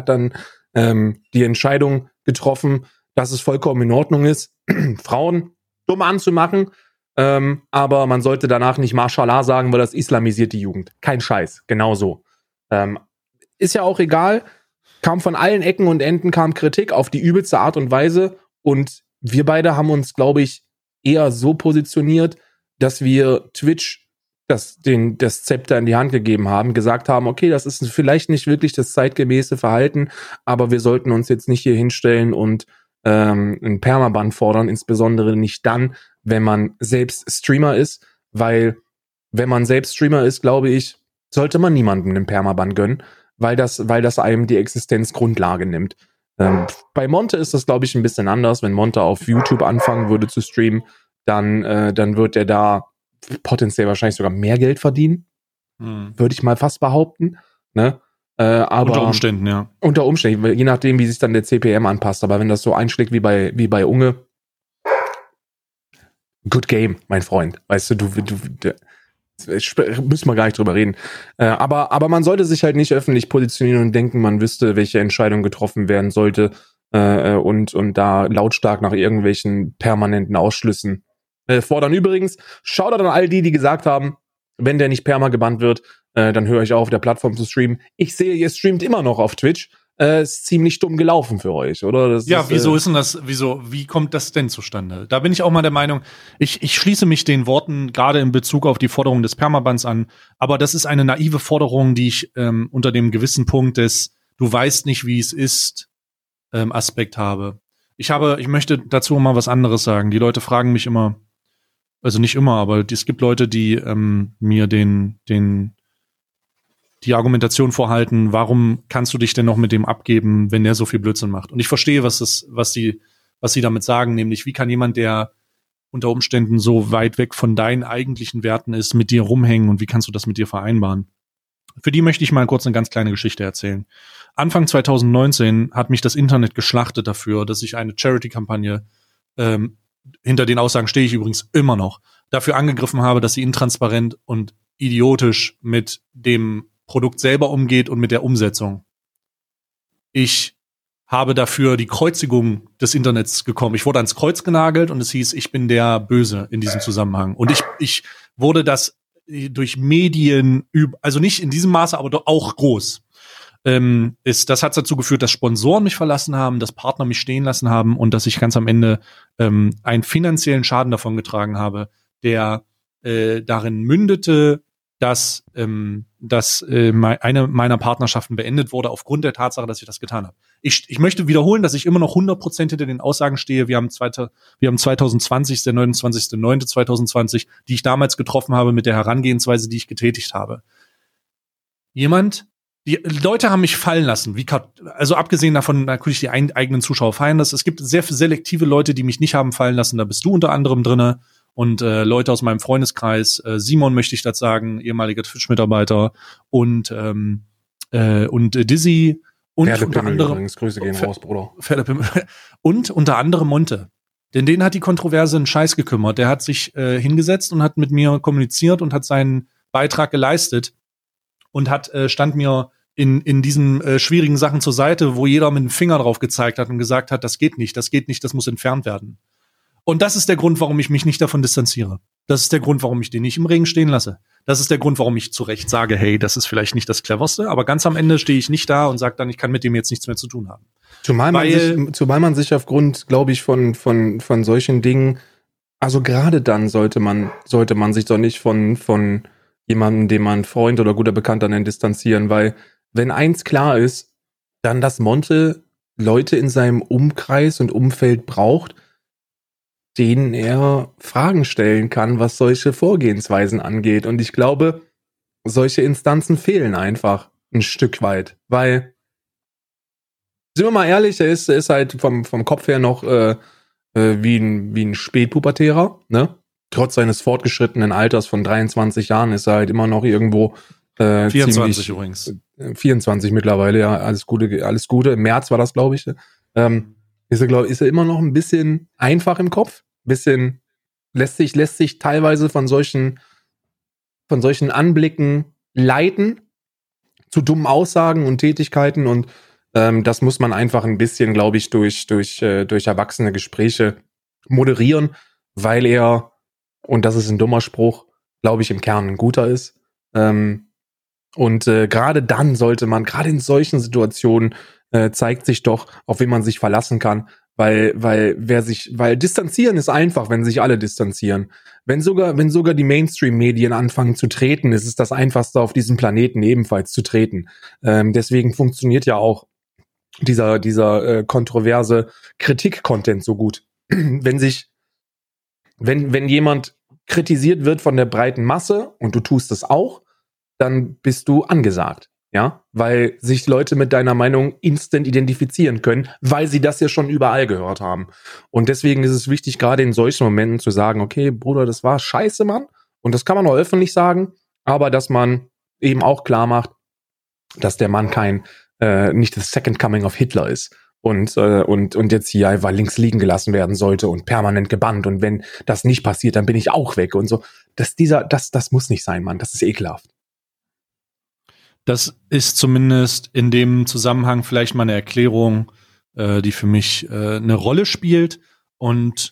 die Entscheidung getroffen, dass es vollkommen in Ordnung ist, Frauen dumm anzumachen, aber man sollte danach nicht Mashallah sagen, weil das islamisiert die Jugend. Kein Scheiß, genau so. Ist ja auch egal. Kam von allen Ecken und Enden Kritik auf die übelste Art und Weise und wir beide haben uns, glaube ich, eher so positioniert, dass wir Twitch das Zepter in die Hand gegeben haben, gesagt haben, okay, das ist vielleicht nicht wirklich das zeitgemäße Verhalten, aber wir sollten uns jetzt nicht hier hinstellen und einen Permaban fordern, insbesondere nicht dann, wenn man selbst Streamer ist, weil wenn man selbst Streamer ist, glaube ich, sollte man niemandem einen Permaban gönnen, weil das einem die Existenzgrundlage nimmt. Bei Monte ist das, glaube ich, ein bisschen anders. Wenn Monte auf YouTube anfangen würde zu streamen, dann wird er da potenziell wahrscheinlich sogar mehr Geld verdienen. Würde ich mal fast behaupten. Ne? Aber unter Umständen, ja. Unter Umständen, je nachdem, wie sich dann der CPM anpasst. Aber wenn das so einschlägt wie bei Unge, good game, mein Freund. Weißt du, müssen wir gar nicht drüber reden. Aber man sollte sich halt nicht öffentlich positionieren und denken, man wüsste, welche Entscheidung getroffen werden sollte und da lautstark nach irgendwelchen permanenten Ausschlüssen fordern. Übrigens, Shoutout an all die gesagt haben, wenn der nicht perma gebannt wird, dann höre ich auf der Plattform zu streamen. Ich sehe, ihr streamt immer noch auf Twitch. Ist ziemlich dumm gelaufen für euch, oder? Wieso ist denn das, wie kommt das denn zustande? Da bin ich auch mal der Meinung, ich schließe mich den Worten gerade in Bezug auf die Forderung des Permabans an, aber das ist eine naive Forderung, die ich unter dem gewissen Punkt des du weißt nicht, wie es ist, Aspekt habe. Ich möchte dazu mal was anderes sagen. Die Leute fragen mich immer, also nicht immer, aber es gibt Leute, die mir die Argumentation vorhalten, warum kannst du dich denn noch mit dem abgeben, wenn der so viel Blödsinn macht? Und ich verstehe, was sie damit sagen, nämlich wie kann jemand, der unter Umständen so weit weg von deinen eigentlichen Werten ist, mit dir rumhängen und wie kannst du das mit dir vereinbaren? Für die möchte ich mal kurz eine ganz kleine Geschichte erzählen. Anfang 2019 hat mich das Internet geschlachtet dafür, dass ich eine Charity-Kampagne, hinter den Aussagen stehe ich übrigens immer noch, dafür angegriffen habe, dass sie intransparent und idiotisch mit dem Produkt selber umgeht und mit der Umsetzung. Ich habe dafür die Kreuzigung des Internets bekommen. Ich wurde ans Kreuz genagelt und es hieß, ich bin der Böse in diesem Zusammenhang. Und ich wurde das durch Medien, also nicht in diesem Maße, aber doch auch groß. Das hat dazu geführt, dass Sponsoren mich verlassen haben, dass Partner mich stehen lassen haben und dass ich ganz am Ende einen finanziellen Schaden davon getragen habe, der darin mündete, dass eine meiner Partnerschaften beendet wurde aufgrund der Tatsache, dass ich das getan habe. Ich möchte wiederholen, dass ich immer noch 100% hinter den Aussagen stehe. Wir haben 2020, der 29.09.2020, die ich damals getroffen habe mit der Herangehensweise, die ich getätigt habe. Die Leute haben mich fallen lassen, also abgesehen davon, natürlich die eigenen Zuschauer fallen lassen. Es gibt sehr selektive Leute, die mich nicht haben fallen lassen, da bist du unter anderem drinne. und Leute aus meinem Freundeskreis, Simon möchte ich das sagen, ehemaliger Twitch-Mitarbeiter und Dizzy und unter anderem übrigens, Grüße gehen raus, Bruder. Und unter anderem Monte. Denn den hat die Kontroverse einen Scheiß gekümmert. Der hat sich hingesetzt und hat mit mir kommuniziert und hat seinen Beitrag geleistet und stand mir in diesen schwierigen Sachen zur Seite, wo jeder mit dem Finger drauf gezeigt hat und gesagt hat, das geht nicht, das muss entfernt werden. Und das ist der Grund, warum ich mich nicht davon distanziere. Das ist der Grund, warum ich den nicht im Regen stehen lasse. Das ist der Grund, warum ich zu Recht sage, hey, das ist vielleicht nicht das Cleverste, aber ganz am Ende stehe ich nicht da und sage dann, ich kann mit dem jetzt nichts mehr zu tun haben. Zumal man sich aufgrund, glaube ich, von solchen Dingen, also gerade dann sollte man sich doch nicht von jemandem, den man Freund oder guter Bekannter nennt, distanzieren, weil wenn eins klar ist, dann, dass Monte Leute in seinem Umkreis und Umfeld braucht, denen er Fragen stellen kann, was solche Vorgehensweisen angeht. Und ich glaube, solche Instanzen fehlen einfach ein Stück weit, weil, sind wir mal ehrlich, er ist halt vom Kopf her noch wie ein Spätpubertärer, ne? Trotz seines fortgeschrittenen Alters von 23 Jahren ist er halt immer noch irgendwo 24 übrigens. 24 mittlerweile, ja, alles Gute. Im März war das, glaube ich. Ist er immer noch ein bisschen einfach im Kopf, bisschen lässt sich teilweise von solchen Anblicken leiten zu dummen Aussagen und Tätigkeiten, und das muss man einfach ein bisschen, glaube ich, durch erwachsene Gespräche moderieren, weil er, und das ist ein dummer Spruch, glaube ich, im Kern ein guter ist. Und gerade dann sollte man, gerade in solchen Situationen, zeigt sich doch, auf wen man sich verlassen kann, weil distanzieren ist einfach, wenn sich alle distanzieren. Wenn sogar die Mainstream-Medien anfangen zu treten, ist es das Einfachste auf diesem Planeten ebenfalls zu treten. Deswegen funktioniert ja auch dieser kontroverse Kritik-Content so gut. Wenn jemand kritisiert wird von der breiten Masse und du tust es auch, dann bist du angesagt, ja, weil sich Leute mit deiner Meinung instant identifizieren können, weil sie das ja schon überall gehört haben. Und deswegen ist es wichtig, gerade in solchen Momenten zu sagen, okay, Bruder, das war scheiße, Mann, und das kann man auch öffentlich sagen, aber dass man eben auch klar macht, dass der Mann nicht das Second Coming of Hitler ist und jetzt hier einfach links liegen gelassen werden sollte und permanent gebannt, und wenn das nicht passiert, dann bin ich auch weg und so. Das muss nicht sein, Mann, das ist ekelhaft. Das ist zumindest in dem Zusammenhang vielleicht mal eine Erklärung, die für mich eine Rolle spielt. Und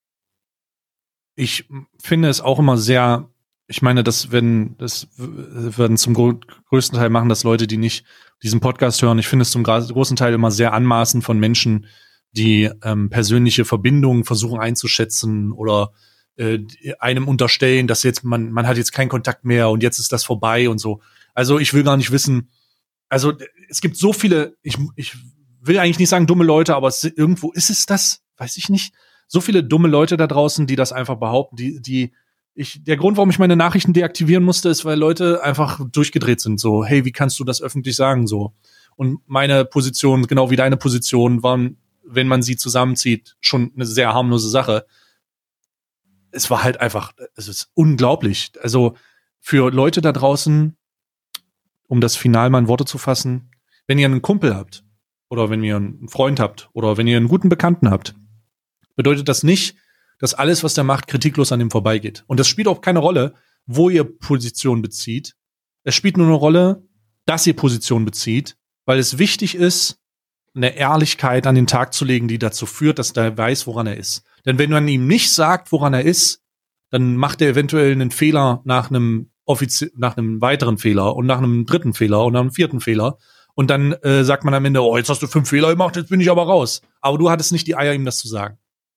ich finde es auch immer sehr, ich meine, das werden zum größten Teil machen das Leute, die nicht diesen Podcast hören. Ich finde es zum großen Teil immer sehr anmaßend von Menschen, die persönliche Verbindungen versuchen einzuschätzen oder einem unterstellen, dass jetzt man hat jetzt keinen Kontakt mehr und jetzt ist das vorbei und so. Also ich will gar nicht wissen, also es gibt so viele, ich will eigentlich nicht sagen dumme Leute, aber irgendwo ist es das, weiß ich nicht, so viele dumme Leute da draußen, die das einfach behaupten, der Grund, warum ich meine Nachrichten deaktivieren musste, ist, weil Leute einfach durchgedreht sind, so, hey, wie kannst du das öffentlich sagen, so. Und meine Position, genau wie deine Position, waren, wenn man sie zusammenzieht, schon eine sehr harmlose Sache. Es war halt einfach, es ist unglaublich. Also für Leute da draußen, um das final mal in Worte zu fassen, wenn ihr einen Kumpel habt oder wenn ihr einen Freund habt oder wenn ihr einen guten Bekannten habt, bedeutet das nicht, dass alles, was der macht, kritiklos an dem vorbeigeht. Und das spielt auch keine Rolle, wo ihr Position bezieht. Es spielt nur eine Rolle, dass ihr Position bezieht, weil es wichtig ist, eine Ehrlichkeit an den Tag zu legen, die dazu führt, dass der weiß, woran er ist. Denn wenn man ihm nicht sagt, woran er ist, dann macht er eventuell einen Fehler nach einem weiteren Fehler und nach einem dritten Fehler und nach einem vierten Fehler. Und dann sagt man am Ende, oh, jetzt hast du 5 Fehler gemacht, jetzt bin ich aber raus. Aber du hattest nicht die Eier, ihm das zu sagen.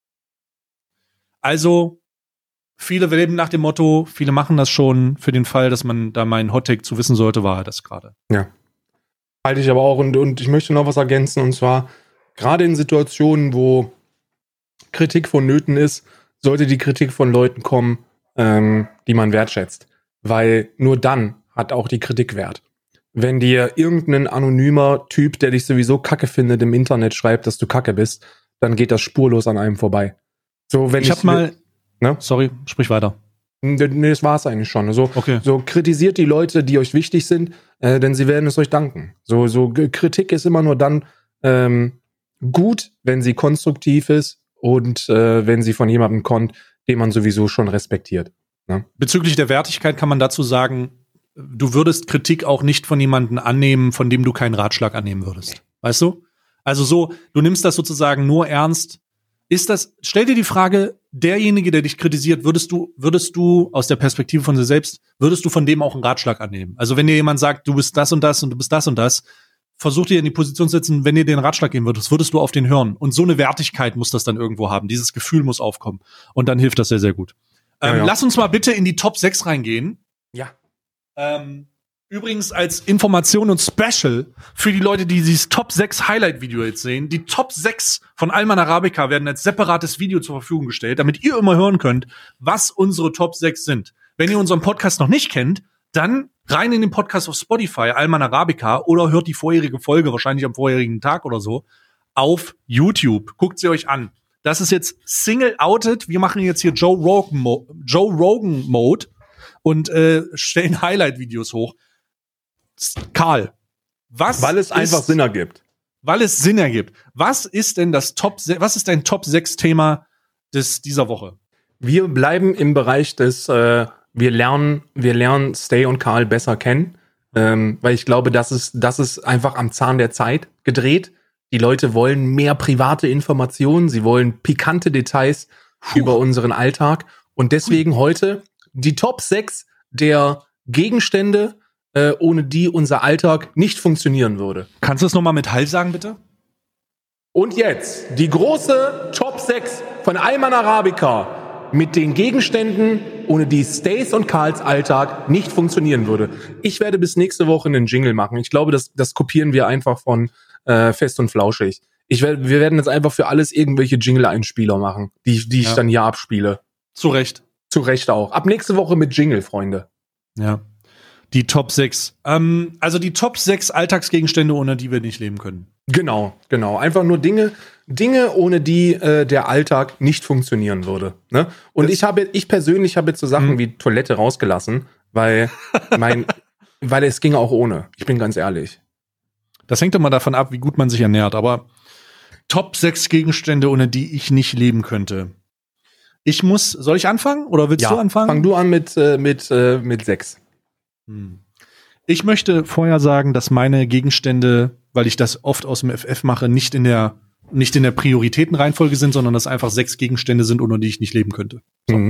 Also, viele leben nach dem Motto, viele machen das schon für den Fall, dass man da meinen Hottake zu wissen sollte, war er das gerade. Ja. Halte ich aber auch, und ich möchte noch was ergänzen, und zwar, gerade in Situationen, wo Kritik vonnöten ist, sollte die Kritik von Leuten kommen, die man wertschätzt. Weil nur dann hat auch die Kritik Wert. Wenn dir irgendein anonymer Typ, der dich sowieso kacke findet, im Internet schreibt, dass du kacke bist, dann geht das spurlos an einem vorbei. So, wenn Ne? Sorry, sprich weiter. Nee, das war's eigentlich schon. Okay. So kritisiert die Leute, die euch wichtig sind, denn sie werden es euch danken. Kritik ist immer nur dann gut, wenn sie konstruktiv ist und wenn sie von jemandem kommt, den man sowieso schon respektiert. Ne? Bezüglich der Wertigkeit kann man dazu sagen, du würdest Kritik auch nicht von jemandem annehmen, von dem du keinen Ratschlag annehmen würdest. Weißt du? Also du nimmst das sozusagen nur ernst. Stell dir die Frage, derjenige, der dich kritisiert, würdest du aus der Perspektive von dir selbst, würdest du von dem auch einen Ratschlag annehmen? Also wenn dir jemand sagt, du bist das und das und du bist das und das, versuch dir in die Position zu setzen, wenn dir den Ratschlag geben würdest du auf den hören. Und so eine Wertigkeit muss das dann irgendwo haben. Dieses Gefühl muss aufkommen. Und dann hilft das sehr, sehr gut. Ja. Lass uns mal bitte in die Top 6 reingehen. Ja. Übrigens als Information und Special für die Leute, die dieses Top 6 Highlight-Video jetzt sehen. Die Top 6 von Alman Arabica werden als separates Video zur Verfügung gestellt, damit ihr immer hören könnt, was unsere Top 6 sind. Wenn ihr unseren Podcast noch nicht kennt, dann rein in den Podcast auf Spotify, Alman Arabica, oder hört die vorherige Folge, wahrscheinlich am vorherigen Tag oder so, auf YouTube. Guckt sie euch an. Das ist jetzt Single-Outed. Wir machen jetzt hier Joe Rogan Mode und stellen Highlight-Videos hoch. Karl, weil es einfach Sinn ergibt. Weil es Sinn ergibt. Was ist dein Top 6 Thema dieser Woche? Wir bleiben im Bereich des wir lernen Stay und Karl besser kennen, weil ich glaube, das ist einfach am Zahn der Zeit gedreht. Die Leute wollen mehr private Informationen, sie wollen pikante Details über unseren Alltag und deswegen heute die Top 6 der Gegenstände, ohne die unser Alltag nicht funktionieren würde. Kannst du das nochmal mit Hall sagen, bitte? Und jetzt die große Top 6 von Alman Arabica mit den Gegenständen, ohne die Stays und Karls Alltag nicht funktionieren würde. Ich werde bis nächste Woche einen Jingle machen. Ich glaube, das kopieren wir einfach von Fest und Flauschig. Wir werden jetzt einfach für alles irgendwelche Jingle-Einspieler machen, die ich dann hier abspiele. Zu Recht. Zu Recht auch. Ab nächste Woche mit Jingle, Freunde. Ja. Die Top 6. Also die Top 6 Alltagsgegenstände, ohne die wir nicht leben können. Genau. Einfach nur Dinge, ohne die der Alltag nicht funktionieren würde. Ne? Und ich persönlich habe jetzt so Sachen wie Toilette rausgelassen, weil es ging auch ohne. Ich bin ganz ehrlich. Das hängt immer davon ab, wie gut man sich ernährt. Aber Top 6 Gegenstände, ohne die ich nicht leben könnte. Soll ich anfangen? Oder willst du anfangen? Fang du an mit 6. Ich möchte vorher sagen, dass meine Gegenstände, weil ich das oft aus dem FF mache, nicht in der Prioritätenreihenfolge sind, sondern dass einfach 6 Gegenstände sind, ohne die ich nicht leben könnte. So.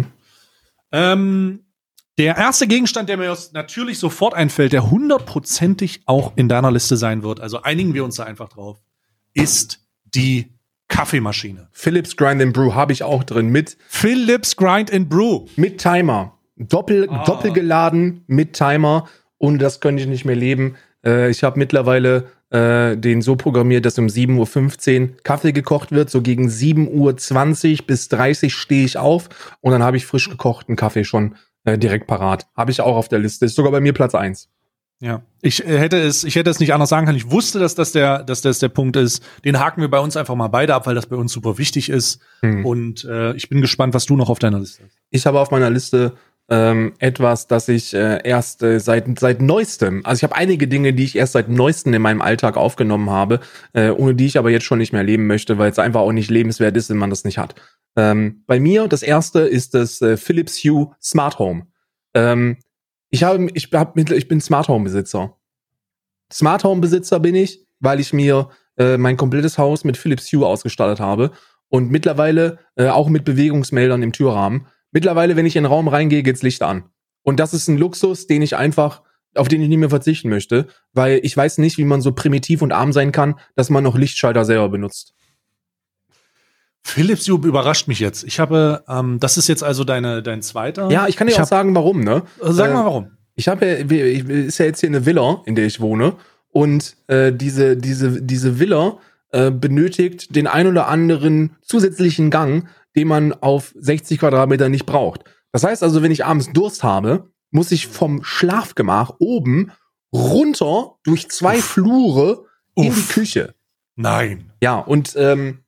Der erste Gegenstand, der mir natürlich sofort einfällt, der 100%ig auch in deiner Liste sein wird, also einigen wir uns da einfach drauf, ist die Kaffeemaschine. Philips Grind and Brew habe ich auch drin mit. Philips Grind and Brew. Mit Timer. Doppelgeladen mit Timer. Ohne das könnte ich nicht mehr leben. Ich habe mittlerweile den so programmiert, dass um 7:15 Uhr Kaffee gekocht wird. So gegen 7:20 bis 30 stehe ich auf. Und dann habe ich frisch gekochten Kaffee schon direkt parat. Habe ich auch auf der Liste. Ist sogar bei mir Platz 1. Ja, ich hätte es nicht anders sagen können. Ich wusste, dass das der Punkt ist. Den haken wir bei uns einfach mal beide ab, weil das bei uns super wichtig ist. Und ich bin gespannt, was du noch auf deiner Liste hast. Ich habe auf meiner Liste etwas, das ich erst seit neuestem, also ich habe einige Dinge, die ich erst seit neuestem in meinem Alltag aufgenommen habe, ohne die ich aber jetzt schon nicht mehr leben möchte, weil es einfach auch nicht lebenswert ist, wenn man das nicht hat. Bei mir, das erste ist das Philips Hue Smart Home. Ich bin Smart Home Besitzer. Smart Home Besitzer bin ich, weil ich mir mein komplettes Haus mit Philips Hue ausgestattet habe und mittlerweile auch mit Bewegungsmeldern im Türrahmen. Mittlerweile, wenn ich in den Raum reingehe, geht's Licht an. Und das ist ein Luxus, auf den ich nicht mehr verzichten möchte, weil ich weiß nicht, wie man so primitiv und arm sein kann, dass man noch Lichtschalter selber benutzt. Philips Hue überrascht mich jetzt. Ich habe, das ist jetzt also dein zweiter. Ja, ich kann dir auch sagen, warum, ne? Sag mal, warum. Ist ja jetzt hier eine Villa, in der ich wohne. Und diese Villa benötigt den ein oder anderen zusätzlichen Gang, den man auf 60 Quadratmeter nicht braucht. Das heißt also, wenn ich abends Durst habe, muss ich vom Schlafgemach oben runter durch 2 Flure in die Küche. Nein. Ja, und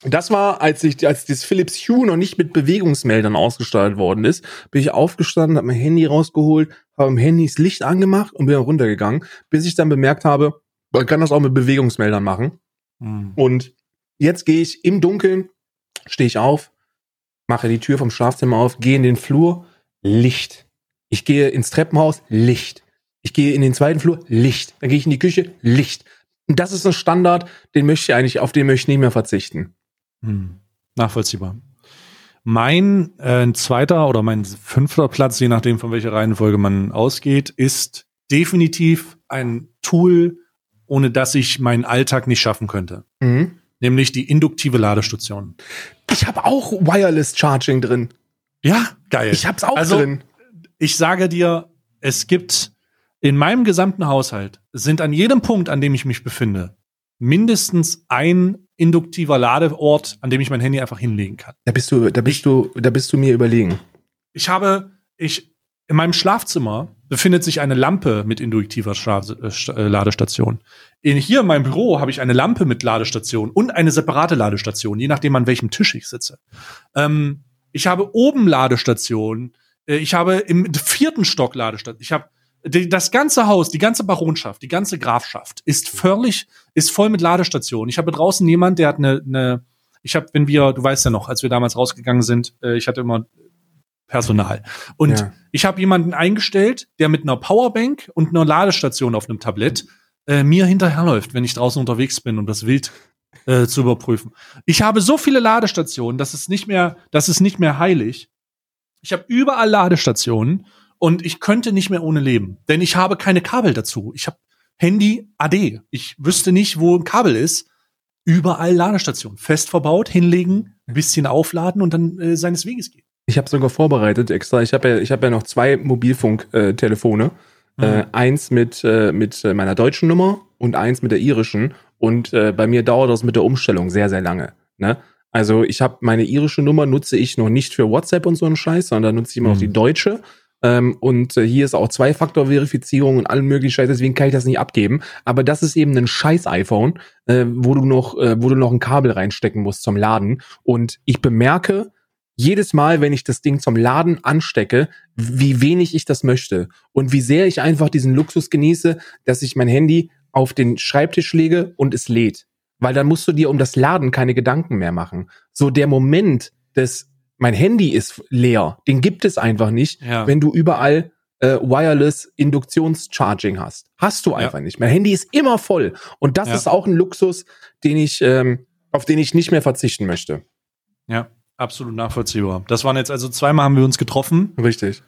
Das war, als das Philips Hue noch nicht mit Bewegungsmeldern ausgestattet worden ist, bin ich aufgestanden, habe mein Handy rausgeholt, habe im Handy das Licht angemacht und bin dann runtergegangen, bis ich dann bemerkt habe, man kann das auch mit Bewegungsmeldern machen. Und jetzt gehe ich im Dunkeln, stehe ich auf, mache die Tür vom Schlafzimmer auf, gehe in den Flur, Licht. Ich gehe ins Treppenhaus, Licht. Ich gehe in den zweiten Flur, Licht. Dann gehe ich in die Küche, Licht. Und das ist ein Standard, auf den möchte ich nicht mehr verzichten. Nachvollziehbar. Mein zweiter oder mein 5. Platz, je nachdem von welcher Reihenfolge man ausgeht, ist definitiv ein Tool, ohne das ich meinen Alltag nicht schaffen könnte. Nämlich die induktive Ladestation. Ich habe auch Wireless Charging drin. Ja, geil. Ich hab's auch drin. Ich sage dir, es gibt in meinem gesamten Haushalt, sind an jedem Punkt, an dem ich mich befinde, mindestens ein induktiver Ladeort, an dem ich mein Handy einfach hinlegen kann. Da bist du mir überlegen. In meinem Schlafzimmer befindet sich eine Lampe mit induktiver Ladestation. Hier in meinem Büro habe ich eine Lampe mit Ladestation und eine separate Ladestation, je nachdem an welchem Tisch ich sitze. Ich habe oben Ladestationen. Ich habe im 4. Stock Ladestation. Ich habe das ganze Haus, die ganze Baronschaft, die ganze Grafschaft ist voll mit Ladestationen. Ich habe draußen jemand, der hat du weißt ja noch, als wir damals rausgegangen sind, ich hatte immer Personal. Und ich habe jemanden eingestellt, der mit einer Powerbank und einer Ladestation auf einem Tablett mir hinterherläuft, wenn ich draußen unterwegs bin, um das Wild zu überprüfen. Ich habe so viele Ladestationen, das ist nicht mehr heilig. Ich habe überall Ladestationen und ich könnte nicht mehr ohne leben, denn ich habe keine Kabel dazu. Ich habe Handy AD. Ich wüsste nicht, wo ein Kabel ist. Überall Ladestationen, fest verbaut, hinlegen, ein bisschen aufladen und dann seines Weges gehen. Ich habe sogar vorbereitet extra. Ich hab ja noch 2 Mobilfunktelefone. Eins mit meiner deutschen Nummer und eins mit der irischen. Und bei mir dauert das mit der Umstellung sehr, sehr lange. Ne? Also ich habe meine irische Nummer, nutze ich noch nicht für WhatsApp und so einen Scheiß, sondern nutze ich immer noch die deutsche. Und hier ist auch 2-Faktor-Verifizierung und allen möglichen Scheiß, deswegen kann ich das nicht abgeben. Aber das ist eben ein scheiß iPhone, wo du noch ein Kabel reinstecken musst zum Laden. Und ich bemerke jedes Mal, wenn ich das Ding zum Laden anstecke, wie wenig ich das möchte. Und wie sehr ich einfach diesen Luxus genieße, dass ich mein Handy auf den Schreibtisch lege und es lädt. Weil dann musst du dir um das Laden keine Gedanken mehr machen. So der Moment mein Handy ist leer, den gibt es einfach nicht, wenn du überall Wireless Induktionscharging hast. Hast du einfach nicht. Mein Handy ist immer voll. Und das ist auch ein Luxus, auf den ich nicht mehr verzichten möchte. Ja, absolut nachvollziehbar. Das waren jetzt also 2-mal haben wir uns getroffen. Richtig.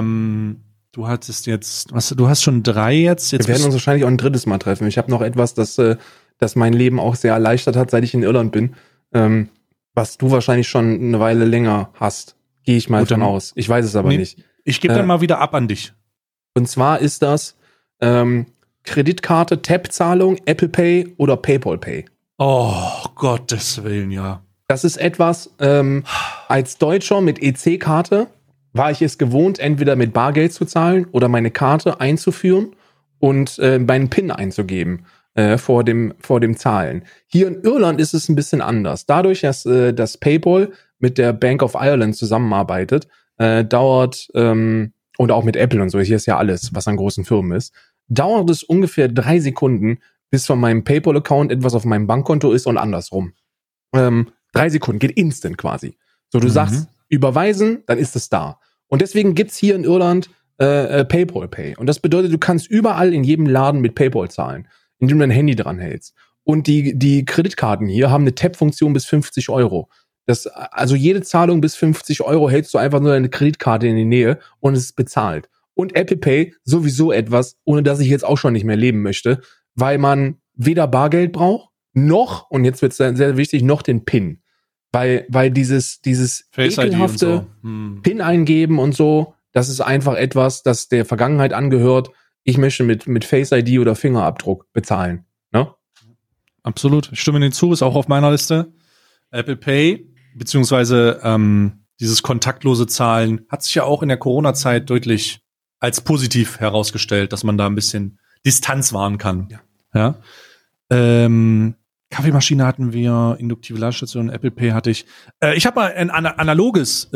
Du hattest jetzt, du hast schon 3 jetzt. Wir werden uns wahrscheinlich auch ein 3. Mal treffen. Ich habe noch etwas, das mein Leben auch sehr erleichtert hat, seit ich in Irland bin. Was du wahrscheinlich schon eine Weile länger hast. Gehe ich mal von aus. Ich weiß es aber nicht. Ich gebe dann mal wieder ab an dich. Und zwar ist das Kreditkarte, Tap-Zahlung, Apple Pay oder PayPal Pay. Oh, Gottes Willen, ja. Das ist etwas, als Deutscher mit EC-Karte war ich es gewohnt, entweder mit Bargeld zu zahlen oder meine Karte einzuführen und meinen PIN einzugeben. Vor dem Zahlen. Hier in Irland ist es ein bisschen anders. Dadurch, dass das PayPal mit der Bank of Ireland zusammenarbeitet, dauert, und auch mit Apple und so, hier ist ja alles, was an großen Firmen ist, dauert es ungefähr 3 Sekunden, bis von meinem PayPal-Account etwas auf meinem Bankkonto ist und andersrum. 3 Sekunden, geht instant quasi. So, du sagst, überweisen, dann ist es da. Und deswegen gibt's hier in Irland PayPal Pay. Und das bedeutet, du kannst überall in jedem Laden mit PayPal zahlen, indem du dein Handy dran hältst. Und die Kreditkarten hier haben eine Tap-Funktion bis 50 €. Also jede Zahlung bis 50 € hältst du einfach nur deine Kreditkarte in die Nähe und es ist bezahlt. Und Apple Pay sowieso etwas, ohne das ich jetzt auch schon nicht mehr leben möchte, weil man weder Bargeld braucht, noch, und jetzt wird es sehr, sehr wichtig, noch den PIN. Weil dieses Face ekelhafte PIN eingeben und so, das ist einfach etwas, das der Vergangenheit angehört. Ich möchte mit Face ID oder Fingerabdruck bezahlen. Ne? Absolut. Ich stimme Ihnen zu, ist auch auf meiner Liste. Apple Pay, beziehungsweise dieses kontaktlose Zahlen, hat sich ja auch in der Corona-Zeit deutlich als positiv herausgestellt, dass man da ein bisschen Distanz wahren kann. Ja. Kann Kaffeemaschine hatten wir, induktive Ladestation, Apple Pay hatte ich. Ich habe mal ein analoges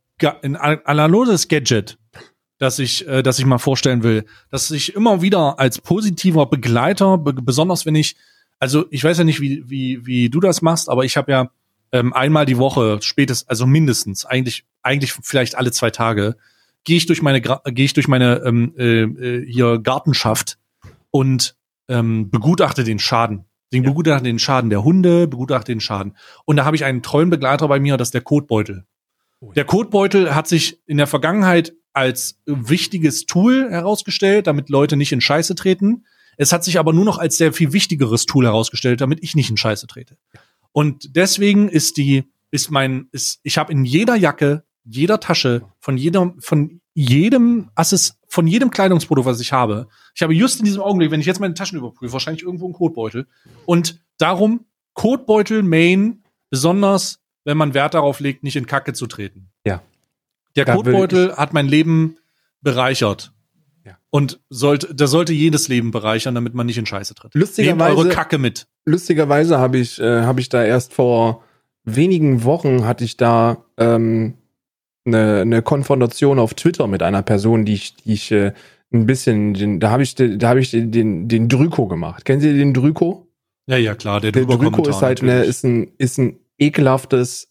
Gadget, das ich mal vorstellen will, das ich immer wieder als positiver Begleiter, besonders wenn ich weiß ja nicht, wie du das machst, aber ich habe ja einmal die Woche also mindestens, eigentlich vielleicht alle 2 Tage, gehe ich durch meine hier Gartenschaft und begutachte den Schaden. Begutachte den Schaden der Hunde, begutachte den Schaden. Und da habe ich einen treuen Begleiter bei mir, das ist der Kotbeutel. Der Kotbeutel hat sich in der Vergangenheit als wichtiges Tool herausgestellt, damit Leute nicht in Scheiße treten. Es hat sich aber nur noch als sehr viel wichtigeres Tool herausgestellt, damit ich nicht in Scheiße trete. Und deswegen ich habe in jeder Jacke, jeder Tasche, von jedem Kleidungsprodukt, was ich habe just in diesem Augenblick, wenn ich jetzt meine Taschen überprüfe, wahrscheinlich irgendwo einen Kotbeutel. Und darum Kotbeutel Main, besonders wenn man Wert darauf legt, nicht in Kacke zu treten. Ja. Der Kotbeutel hat mein Leben bereichert. Ja. Und sollte jedes Leben bereichern, damit man nicht in Scheiße tritt. Nehmt eure Kacke mit. Lustigerweise habe ich da erst vor wenigen Wochen hatte ich da eine Konfrontation auf Twitter mit einer Person, die ich ein bisschen, da habe ich den Dryko gemacht. Kennen Sie den Dryko? Ja, klar, der Dryko ist halt ist ein ekelhaftes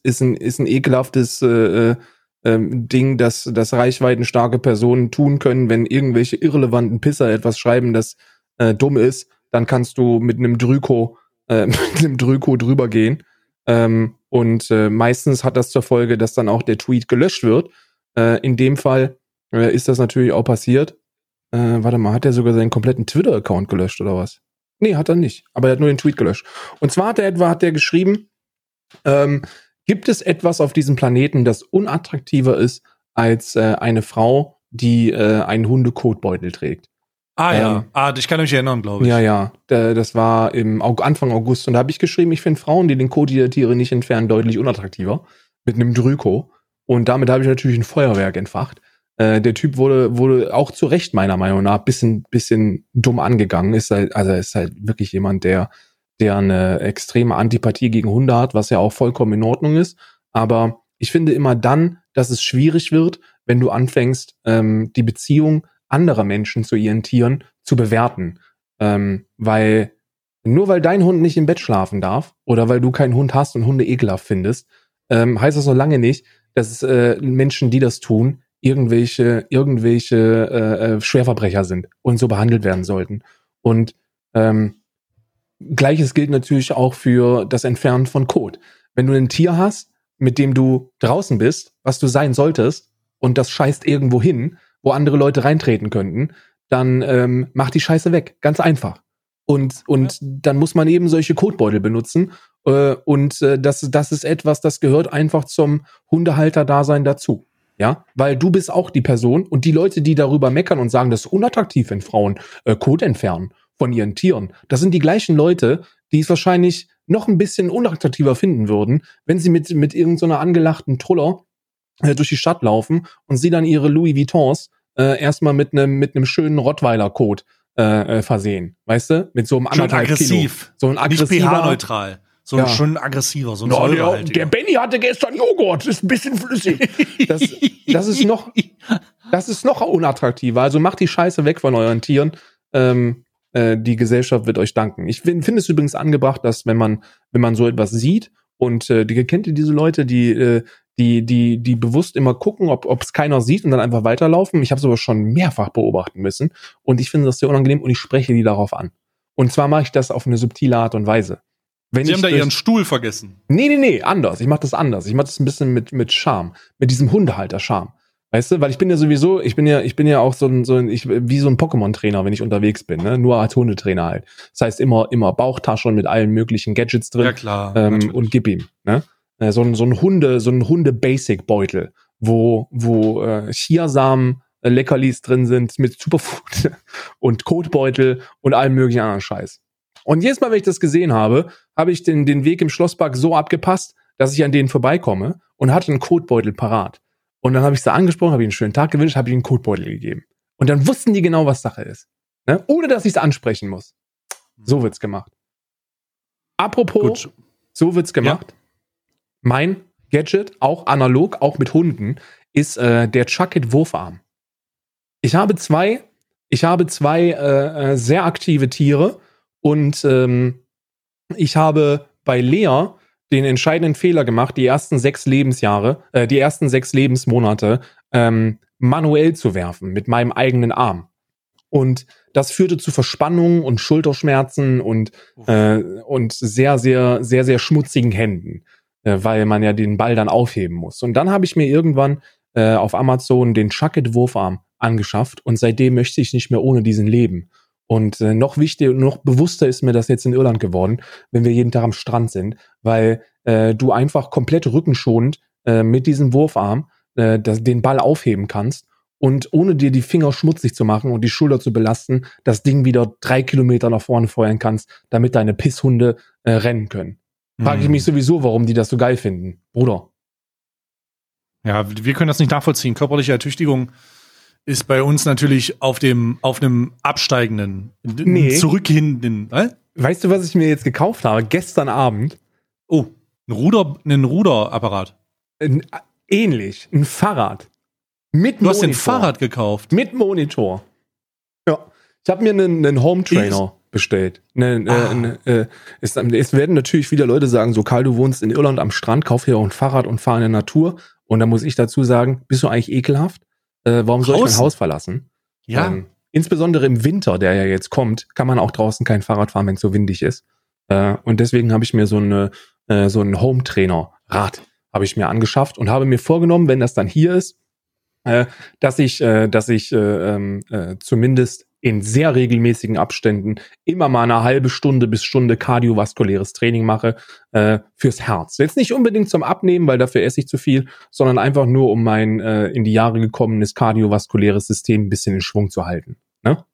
Ding, das reichweitenstarke Personen tun können, wenn irgendwelche irrelevanten Pisser etwas schreiben, das dumm ist, dann kannst du mit einem Dryko drüber gehen. Und meistens hat das zur Folge, dass dann auch der Tweet gelöscht wird. In dem Fall ist das natürlich auch passiert. Warte mal, hat er sogar seinen kompletten Twitter-Account gelöscht oder was? Nee, hat er nicht. Aber er hat nur den Tweet gelöscht. Und zwar hat er geschrieben, gibt es etwas auf diesem Planeten, das unattraktiver ist als eine Frau, die einen Hundekotbeutel trägt? Ich kann mich erinnern, glaube ich. Ja, das war im Anfang August. Und da habe ich geschrieben, ich finde Frauen, die den Kot ihrer Tiere nicht entfernen, deutlich unattraktiver. Mit einem Dryko. Und damit habe ich natürlich ein Feuerwerk entfacht. Der Typ wurde auch zu Recht meiner Meinung nach bisschen dumm angegangen. Ist halt wirklich jemand, der eine extreme Antipathie gegen Hunde hat, was ja auch vollkommen in Ordnung ist. Aber ich finde immer dann, dass es schwierig wird, wenn du anfängst, die Beziehung anderer Menschen zu ihren Tieren zu bewerten. Weil dein Hund nicht im Bett schlafen darf oder weil du keinen Hund hast und Hunde ekelhaft findest, heißt das noch lange nicht, dass Menschen, die das tun, irgendwelche Schwerverbrecher sind und so behandelt werden sollten. Und Gleiches gilt natürlich auch für das Entfernen von Kot. Wenn du ein Tier hast, mit dem du draußen bist, was du sein solltest, und das scheißt irgendwo hin, wo andere Leute reintreten könnten, dann mach die Scheiße weg. Ganz einfach. Und dann muss man eben solche Kotbeutel benutzen. Das ist etwas, das gehört einfach zum Hundehalter-Dasein dazu. Ja, weil du bist auch die Person und die Leute, die darüber meckern und sagen, das ist unattraktiv, wenn Frauen Kot entfernen von ihren Tieren. Das sind die gleichen Leute, die es wahrscheinlich noch ein bisschen unattraktiver finden würden, wenn sie mit irgendeiner angelachten Truller durch die Stadt laufen und sie dann ihre Louis Vuittons erstmal mit einem schönen Rottweiler-Kot versehen. Weißt du? Mit so einem 1,5 Kilo. So ein aggressiver. Nicht pH-neutral. So ein schön aggressiver, so ein säurehaltiger. Der Benny hatte gestern Joghurt, ist ein bisschen flüssig. Das ist noch unattraktiver. Also macht die Scheiße weg von euren Tieren. Die Gesellschaft wird euch danken. Ich finde es übrigens angebracht, dass wenn man so etwas sieht und kennt ihr diese Leute, die bewusst immer gucken, ob es keiner sieht und dann einfach weiterlaufen. Ich habe sowas schon mehrfach beobachten müssen und ich finde das sehr unangenehm und ich spreche die darauf an. Und zwar mache ich das auf eine subtile Art und Weise. Sie haben da ihren Stuhl vergessen. Nee, anders. Ich mache das anders. Ich mache das ein bisschen mit Charme, mit diesem Hundehalter-Charme. Weißt du, weil ich bin ja wie so ein Pokémon-Trainer, wenn ich unterwegs bin, ne? Nur als Hundetrainer halt. Das heißt immer Bauchtasche und mit allen möglichen Gadgets drin. Ja, klar. Und gib ihm, ne? So ein Hunde-Basic-Beutel, wo Chiasamen, Leckerlis drin sind mit Superfood und Kotbeutel und allem möglichen anderen Scheiß. Und jedes Mal, wenn ich das gesehen habe, habe ich den Weg im Schlosspark so abgepasst, dass ich an denen vorbeikomme und hatte einen Kotbeutel parat. Und dann habe ich sie angesprochen, habe ihnen einen schönen Tag gewünscht, habe ihnen einen Kotbeutel gegeben. Und dann wussten die genau, was Sache ist. Ne? Ohne, dass ich es ansprechen muss. So wird's gemacht. Apropos, so wird's gemacht. Ja. Mein Gadget, auch analog, auch mit Hunden, ist der Chuck-It-Wurfarm. Ich habe zwei sehr aktive Tiere und ich habe bei Lea den entscheidenden Fehler gemacht, die ersten 6 Lebensmonate manuell zu werfen mit meinem eigenen Arm. Und das führte zu Verspannungen und Schulterschmerzen und sehr, sehr, sehr, sehr schmutzigen Händen, weil man ja den Ball dann aufheben muss. Und dann habe ich mir irgendwann auf Amazon den Chuck-It-Wurfarm angeschafft und seitdem möchte ich nicht mehr ohne diesen leben. Und noch wichtiger, noch bewusster ist mir das jetzt in Irland geworden, wenn wir jeden Tag am Strand sind, weil du einfach komplett rückenschonend mit diesem Wurfarm den Ball aufheben kannst und ohne dir die Finger schmutzig zu machen und die Schulter zu belasten, das Ding wieder 3 Kilometer nach vorne feuern kannst, damit deine Pisshunde rennen können. Frage ich mich sowieso, warum die das so geil finden. Bruder. Ja, wir können das nicht nachvollziehen. Körperliche Ertüchtigung ist bei uns natürlich auf einem absteigenden, zurückhingenden. Weißt du, was ich mir jetzt gekauft habe? Gestern Abend. Oh, einen Ruderapparat. Ähnlich, ein Fahrrad. Mit Du hast ein Fahrrad gekauft? Mit Monitor. Ja. Ich habe mir einen Home Trainer bestellt. Es werden natürlich wieder Leute sagen, so Karl, du wohnst in Irland am Strand, kauf hier auch ein Fahrrad und fahr in der Natur. Und dann muss ich dazu sagen, bist du eigentlich ekelhaft? Warum soll ich mein Haus verlassen? Ja. Insbesondere im Winter, der ja jetzt kommt, kann man auch draußen kein Fahrrad fahren, wenn es so windig ist. Und deswegen habe ich mir so ein Home-Trainer-Rad habe ich mir angeschafft und habe mir vorgenommen, wenn das dann hier ist, dass ich zumindest in sehr regelmäßigen Abständen immer mal eine halbe Stunde bis Stunde kardiovaskuläres Training mache fürs Herz. Jetzt nicht unbedingt zum Abnehmen, weil dafür esse ich zu viel, sondern einfach nur, um mein in die Jahre gekommenes kardiovaskuläres System ein bisschen in Schwung zu halten. Ne?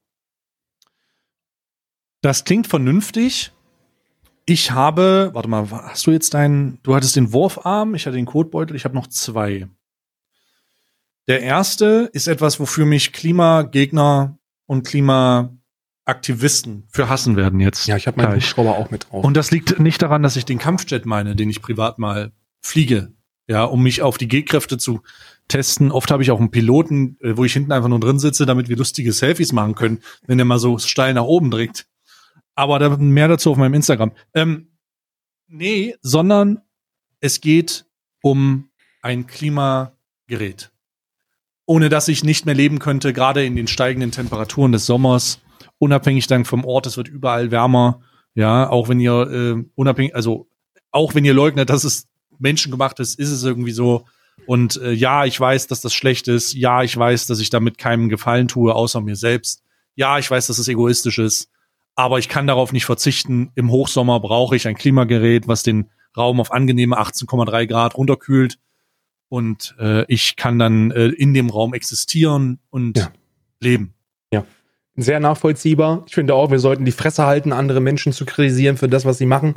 Das klingt vernünftig. Ich habe, warte mal, hast du jetzt du hattest den Wurfarm, ich hatte den Kotbeutel, ich habe noch 2. Der erste ist etwas, wofür mich Klimagegner und Klimaaktivisten für hassen werden jetzt. Ja, ich habe meinen Hubschrauber auch mit drauf. Und das liegt nicht daran, dass ich den Kampfjet meine, den ich privat mal fliege, ja, um mich auf die G-Kräfte zu testen. Oft habe ich auch einen Piloten, wo ich hinten einfach nur drin sitze, damit wir lustige Selfies machen können, wenn der mal so steil nach oben dreht. Aber mehr dazu auf meinem Instagram. Nee, sondern es geht um ein Klimagerät. Ohne dass ich nicht mehr leben könnte, gerade in den steigenden Temperaturen des Sommers, unabhängig dann vom Ort, es wird überall wärmer, ja, auch wenn ihr auch wenn ihr leugnet, dass es menschengemacht ist es irgendwie so. Und ja, ich weiß, dass das schlecht ist, ja, ich weiß, dass ich damit keinem Gefallen tue, außer mir selbst. Ja, ich weiß, dass es egoistisch ist, aber ich kann darauf nicht verzichten. Im Hochsommer brauche ich ein Klimagerät, was den Raum auf angenehme 18,3 Grad runterkühlt. Und ich kann dann in dem Raum existieren und leben. Ja, sehr nachvollziehbar. Ich finde auch, wir sollten die Fresse halten, andere Menschen zu kritisieren für das, was sie machen.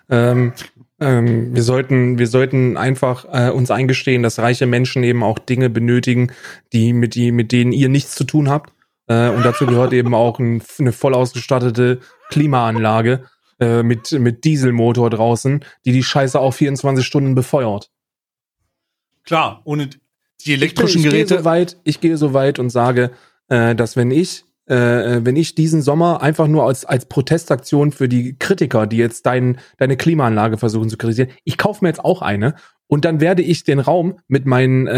Wir sollten einfach uns eingestehen, dass reiche Menschen eben auch Dinge benötigen, mit denen ihr nichts zu tun habt. Und dazu gehört eben auch eine voll ausgestattete Klimaanlage mit Dieselmotor draußen, die Scheiße auch 24 Stunden befeuert. Klar, ohne die elektrischen Geräte. Ich gehe so weit und sage, dass wenn ich diesen Sommer einfach nur als Protestaktion für die Kritiker, die jetzt deine Klimaanlage versuchen zu kritisieren, ich kaufe mir jetzt auch eine und dann werde ich den Raum mit meinen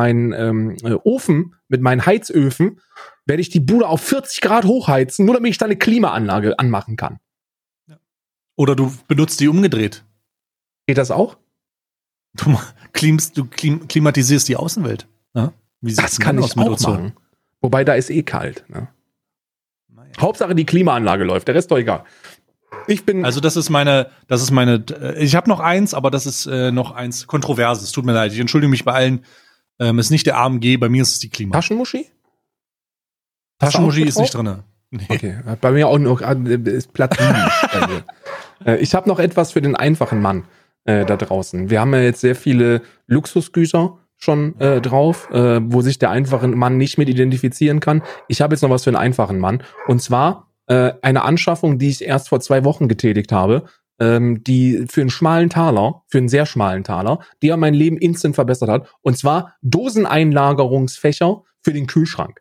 Heizöfen, werde ich die Bude auf 40 Grad hochheizen, nur damit ich da eine Klimaanlage anmachen kann. Oder du benutzt die umgedreht. Geht das auch? Du klimatisierst die Außenwelt. Ja? Das kann ich auch machen. Wobei, da ist kalt. Ne? Naja. Hauptsache die Klimaanlage läuft, der Rest doch egal. Also das ist meine, ich habe noch eins, aber das ist noch eins Kontroverses. Tut mir leid, ich entschuldige mich bei allen. Ist nicht der AMG, bei mir ist es die Klima. Taschenmuschi? Taschenmuschi ist nicht drin. Nee. Okay, bei mir auch noch ist Platin. Ich habe noch etwas für den einfachen Mann da draußen. Wir haben ja jetzt sehr viele Luxusgüter schon drauf, wo sich der einfache Mann nicht mit identifizieren kann. Ich habe jetzt noch was für einen einfachen Mann. Und zwar eine Anschaffung, die ich erst vor 2 Wochen getätigt habe. die für einen sehr schmalen Taler, die ja mein Leben instant verbessert hat. Und zwar Doseneinlagerungsfächer für den Kühlschrank.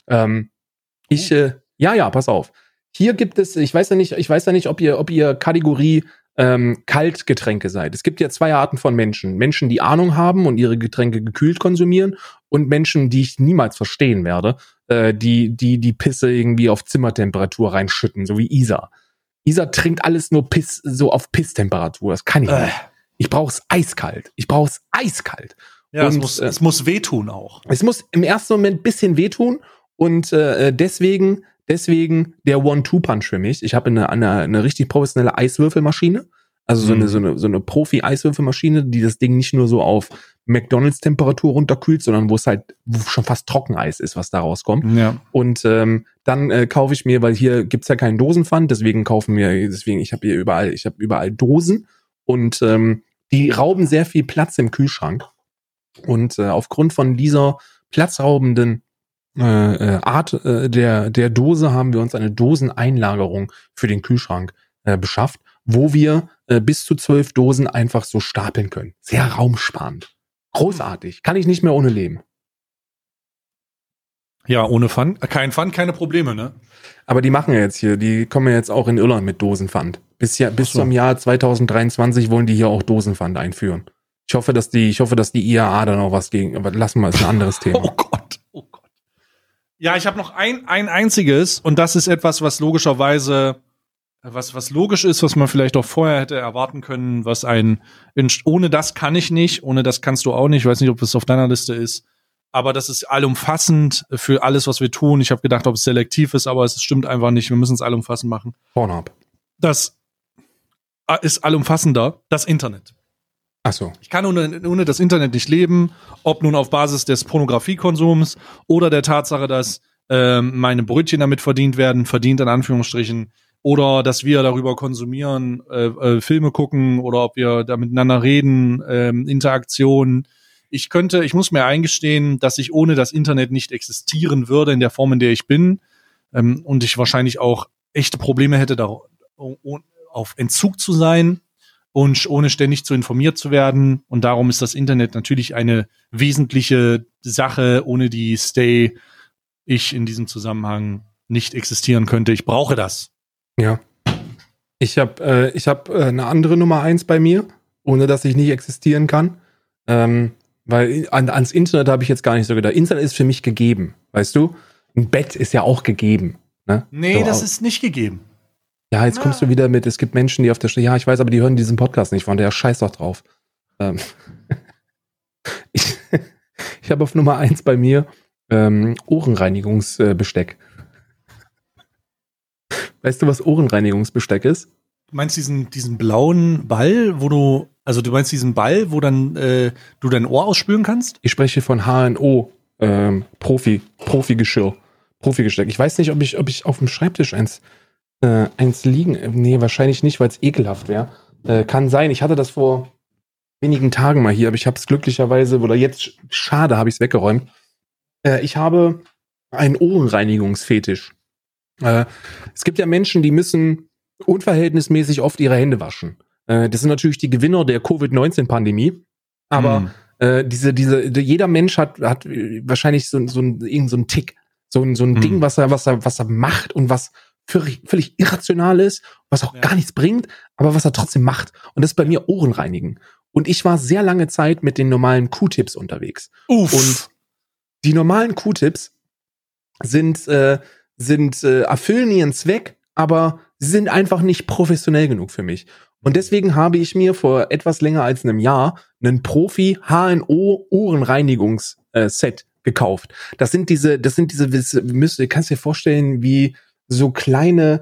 Pass auf. Hier gibt es, ich weiß ja nicht, ob ihr Kategorie Kaltgetränke seid. Es gibt ja 2 Arten von Menschen. Menschen, die Ahnung haben und ihre Getränke gekühlt konsumieren, und Menschen, die ich niemals verstehen werde, die Pisse irgendwie auf Zimmertemperatur reinschütten, so wie Isa. Isa trinkt alles nur Piss, so auf Pisstemperatur. Das kann ich nicht. Ich brauch's eiskalt. Ja, und, es muss wehtun auch. Es muss im ersten Moment ein bisschen wehtun, und deswegen der One-Two-Punch für mich. Ich habe eine richtig professionelle Eiswürfelmaschine, also so eine Profi-Eiswürfelmaschine, die das Ding nicht nur so auf McDonalds-Temperatur runterkühlt, sondern wo schon fast Trockeneis ist, was da rauskommt. Ja. Und dann kaufe ich mir, weil hier gibt's ja keinen Dosenpfand, deswegen ich habe überall Dosen, und die rauben sehr viel Platz im Kühlschrank. Und aufgrund von dieser platzraubenden Art der Dose haben wir uns eine Doseneinlagerung für den Kühlschrank beschafft, wo wir bis zu 12 Dosen einfach so stapeln können. Sehr raumsparend. Großartig. Kann ich nicht mehr ohne leben. Ja, ohne Pfand. Kein Pfand, keine Probleme, ne? Aber die kommen ja jetzt auch in Irland mit Dosenpfand. Bis zum Jahr 2023 wollen die hier auch Dosenpfand einführen. Ich hoffe, dass die IAA da noch was gegen, aber lassen wir, ist ein anderes Thema. Oh Gott. Ja, ich habe noch ein einziges, und das ist etwas, was logischerweise, was logisch ist, was man vielleicht auch vorher hätte erwarten können, ohne das kann ich nicht, ohne das kannst du auch nicht, ich weiß nicht, ob es auf deiner Liste ist, aber das ist allumfassend für alles, was wir tun. Ich habe gedacht, ob es selektiv ist, aber es stimmt einfach nicht, wir müssen es allumfassend machen. Pornhub. Das ist allumfassender, das Internet. Ach so. Ich kann ohne das Internet nicht leben, ob nun auf Basis des Pornografiekonsums oder der Tatsache, dass meine Brötchen damit verdient in Anführungsstrichen, oder dass wir darüber konsumieren, Filme gucken, oder ob wir da miteinander reden, Interaktion. Ich muss mir eingestehen, dass ich ohne das Internet nicht existieren würde in der Form, in der ich bin, und ich wahrscheinlich auch echte Probleme hätte, auf Entzug zu sein und ohne ständig zu informiert zu werden. Und darum ist das Internet natürlich eine wesentliche Sache, ohne die ich in diesem Zusammenhang nicht existieren könnte. Ich brauche das. Ja. Ich hab eine andere Nummer 1 bei mir, ohne dass ich nicht existieren kann. Weil ans Internet habe ich jetzt gar nicht so gedacht. Internet ist für mich gegeben, weißt du? Ein Bett ist ja auch gegeben. Ne? Nee, das ist nicht gegeben. Ja, jetzt kommst du wieder mit, es gibt Menschen, die auf der ja, ich weiß, aber die hören diesen Podcast nicht, von der scheiß doch drauf. Ich habe auf Nummer 1 bei mir Ohrenreinigungsbesteck. Weißt du, was Ohrenreinigungsbesteck ist? Du meinst diesen blauen Ball, du meinst diesen Ball, wo dann du dein Ohr ausspülen kannst? Ich spreche von HNO, Profi-Geschirr, Profi-Gesteck. Ich weiß nicht, ob ich auf dem Schreibtisch eins liegen. Nee, wahrscheinlich nicht, weil es ekelhaft wäre. Kann sein. Ich hatte das vor wenigen Tagen mal hier, aber ich habe es glücklicherweise, oder jetzt, schade, habe ich es weggeräumt. Ich habe einen Ohrenreinigungsfetisch. Es gibt ja Menschen, die müssen unverhältnismäßig oft ihre Hände waschen. Das sind natürlich die Gewinner der Covid-19-Pandemie. Aber jeder Mensch hat wahrscheinlich so einen Tick. So ein Ding, was er macht und was völlig irrational ist, was auch gar nichts bringt, aber was er trotzdem macht. Und das ist bei mir Ohrenreinigen. Und ich war sehr lange Zeit mit den normalen Q-Tips unterwegs. Uff. Und die normalen Q-Tips erfüllen ihren Zweck, aber sie sind einfach nicht professionell genug für mich. Und deswegen habe ich mir vor etwas länger als einem Jahr einen Profi HNO Ohrenreinigungs-Set gekauft. Das sind diese, kannst dir vorstellen, wie so kleine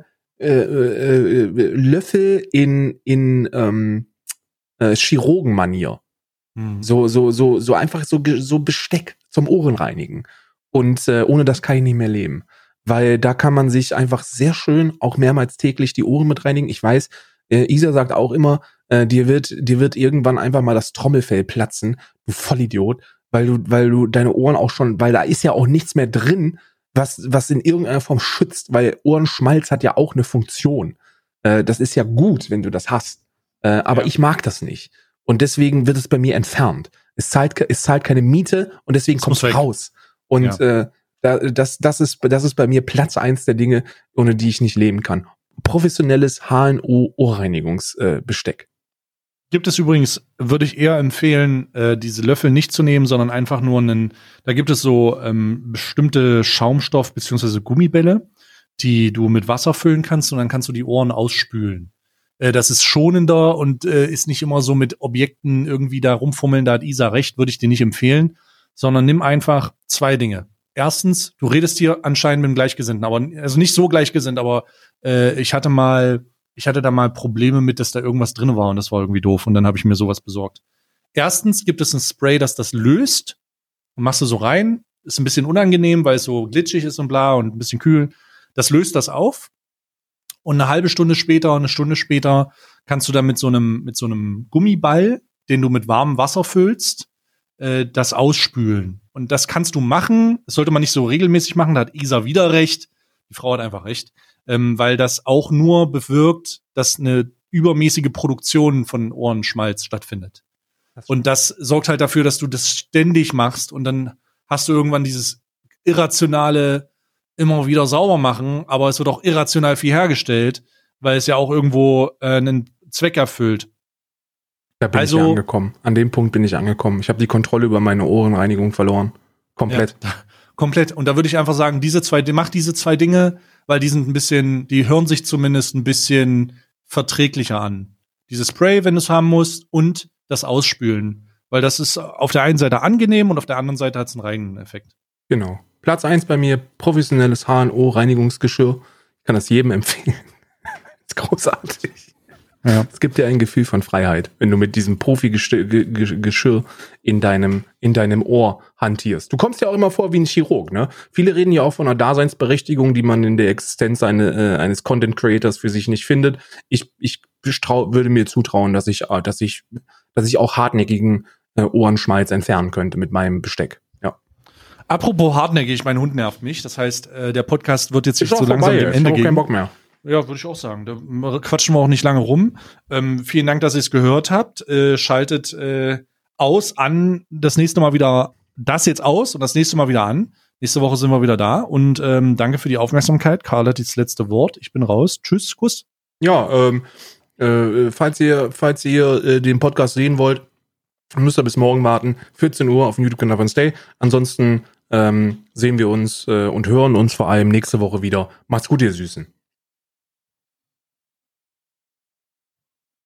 Löffel in Chirurgenmanier. So einfach so Besteck zum Ohrenreinigen. Und ohne das kann ich nicht mehr leben. Weil da kann man sich einfach sehr schön auch mehrmals täglich die Ohren mit reinigen. Ich weiß, Isa sagt auch immer, dir wird irgendwann einfach mal das Trommelfell platzen, du Vollidiot, weil du deine Ohren auch schon, weil da ist ja auch nichts mehr drin, was in irgendeiner Form schützt, weil Ohrenschmalz hat ja auch eine Funktion. Das ist ja gut, wenn du das hast. Aber ich mag das nicht. Und deswegen wird es bei mir entfernt. Es zahlt keine Miete und deswegen kommt es raus. Und das ist bei mir Platz 1 der Dinge, ohne die ich nicht leben kann. Professionelles HNO-Ohrreinigungsbesteck. Gibt es übrigens, würde ich eher empfehlen, diese Löffel nicht zu nehmen, sondern einfach nur da gibt es so bestimmte Schaumstoff- bzw. Gummibälle, die du mit Wasser füllen kannst und dann kannst du die Ohren ausspülen. Das ist schonender und ist nicht immer so mit Objekten irgendwie da rumfummeln, da hat Isa recht, würde ich dir nicht empfehlen, sondern nimm einfach 2 Dinge. Erstens, du redest hier anscheinend mit dem Gleichgesinnten, aber also nicht so gleichgesinnt, aber ich hatte da mal Probleme mit, dass da irgendwas drin war und das war irgendwie doof und dann habe ich mir sowas besorgt. Erstens gibt es ein Spray, das löst und machst du so rein, ist ein bisschen unangenehm, weil es so glitschig ist und bla und ein bisschen kühl. Das löst das auf und eine Stunde später kannst du dann mit so einem Gummiball, den du mit warmem Wasser füllst, das ausspülen. Und das kannst du machen, das sollte man nicht so regelmäßig machen, da hat Isa wieder recht, die Frau hat einfach recht, weil das auch nur bewirkt, dass eine übermäßige Produktion von Ohrenschmalz stattfindet. Und das sorgt halt dafür, dass du das ständig machst und dann hast du irgendwann dieses irrationale immer wieder sauber machen, aber es wird auch irrational viel hergestellt, weil es ja auch irgendwo einen Zweck erfüllt. Da bin ich angekommen. An dem Punkt bin ich angekommen. Ich habe die Kontrolle über meine Ohrenreinigung verloren. Komplett. Ja, komplett. Und da würde ich einfach sagen, mach diese 2 Dinge, weil die hören sich zumindest ein bisschen verträglicher an. Dieses Spray, wenn du es haben musst, und das Ausspülen. Weil das ist auf der einen Seite angenehm und auf der anderen Seite hat es einen reinen Effekt. Genau. Platz 1 bei mir, professionelles HNO-Reinigungsgeschirr. Ich kann das jedem empfehlen. Ist großartig. Ja. Es gibt dir ein Gefühl von Freiheit, wenn du mit diesem Profi-Geschirr in deinem Ohr hantierst. Du kommst ja auch immer vor wie ein Chirurg, ne? Viele reden ja auch von einer Daseinsberechtigung, die man in der Existenz eines Content-Creators für sich nicht findet. Ich würde mir zutrauen, dass ich auch hartnäckigen Ohrenschmalz entfernen könnte mit meinem Besteck. Ja. Apropos hartnäckig, mein Hund nervt mich. Das heißt, der Podcast wird jetzt nicht so langsam dem Ende gehen. Ich habe keinen Bock mehr. Ja, würde ich auch sagen. Da quatschen wir auch nicht lange rum. Vielen Dank, dass ihr es gehört habt. Schaltet das nächste Mal wieder das jetzt aus und das nächste Mal wieder an. Nächste Woche sind wir wieder da. Und danke für die Aufmerksamkeit. Karl hat das letzte Wort. Ich bin raus. Tschüss, Kuss. Ja, falls ihr den Podcast sehen wollt, müsst ihr bis morgen warten. 14 Uhr auf dem YouTube-Kanal von Stay. Ansonsten sehen wir uns und hören uns vor allem nächste Woche wieder. Macht's gut, ihr Süßen.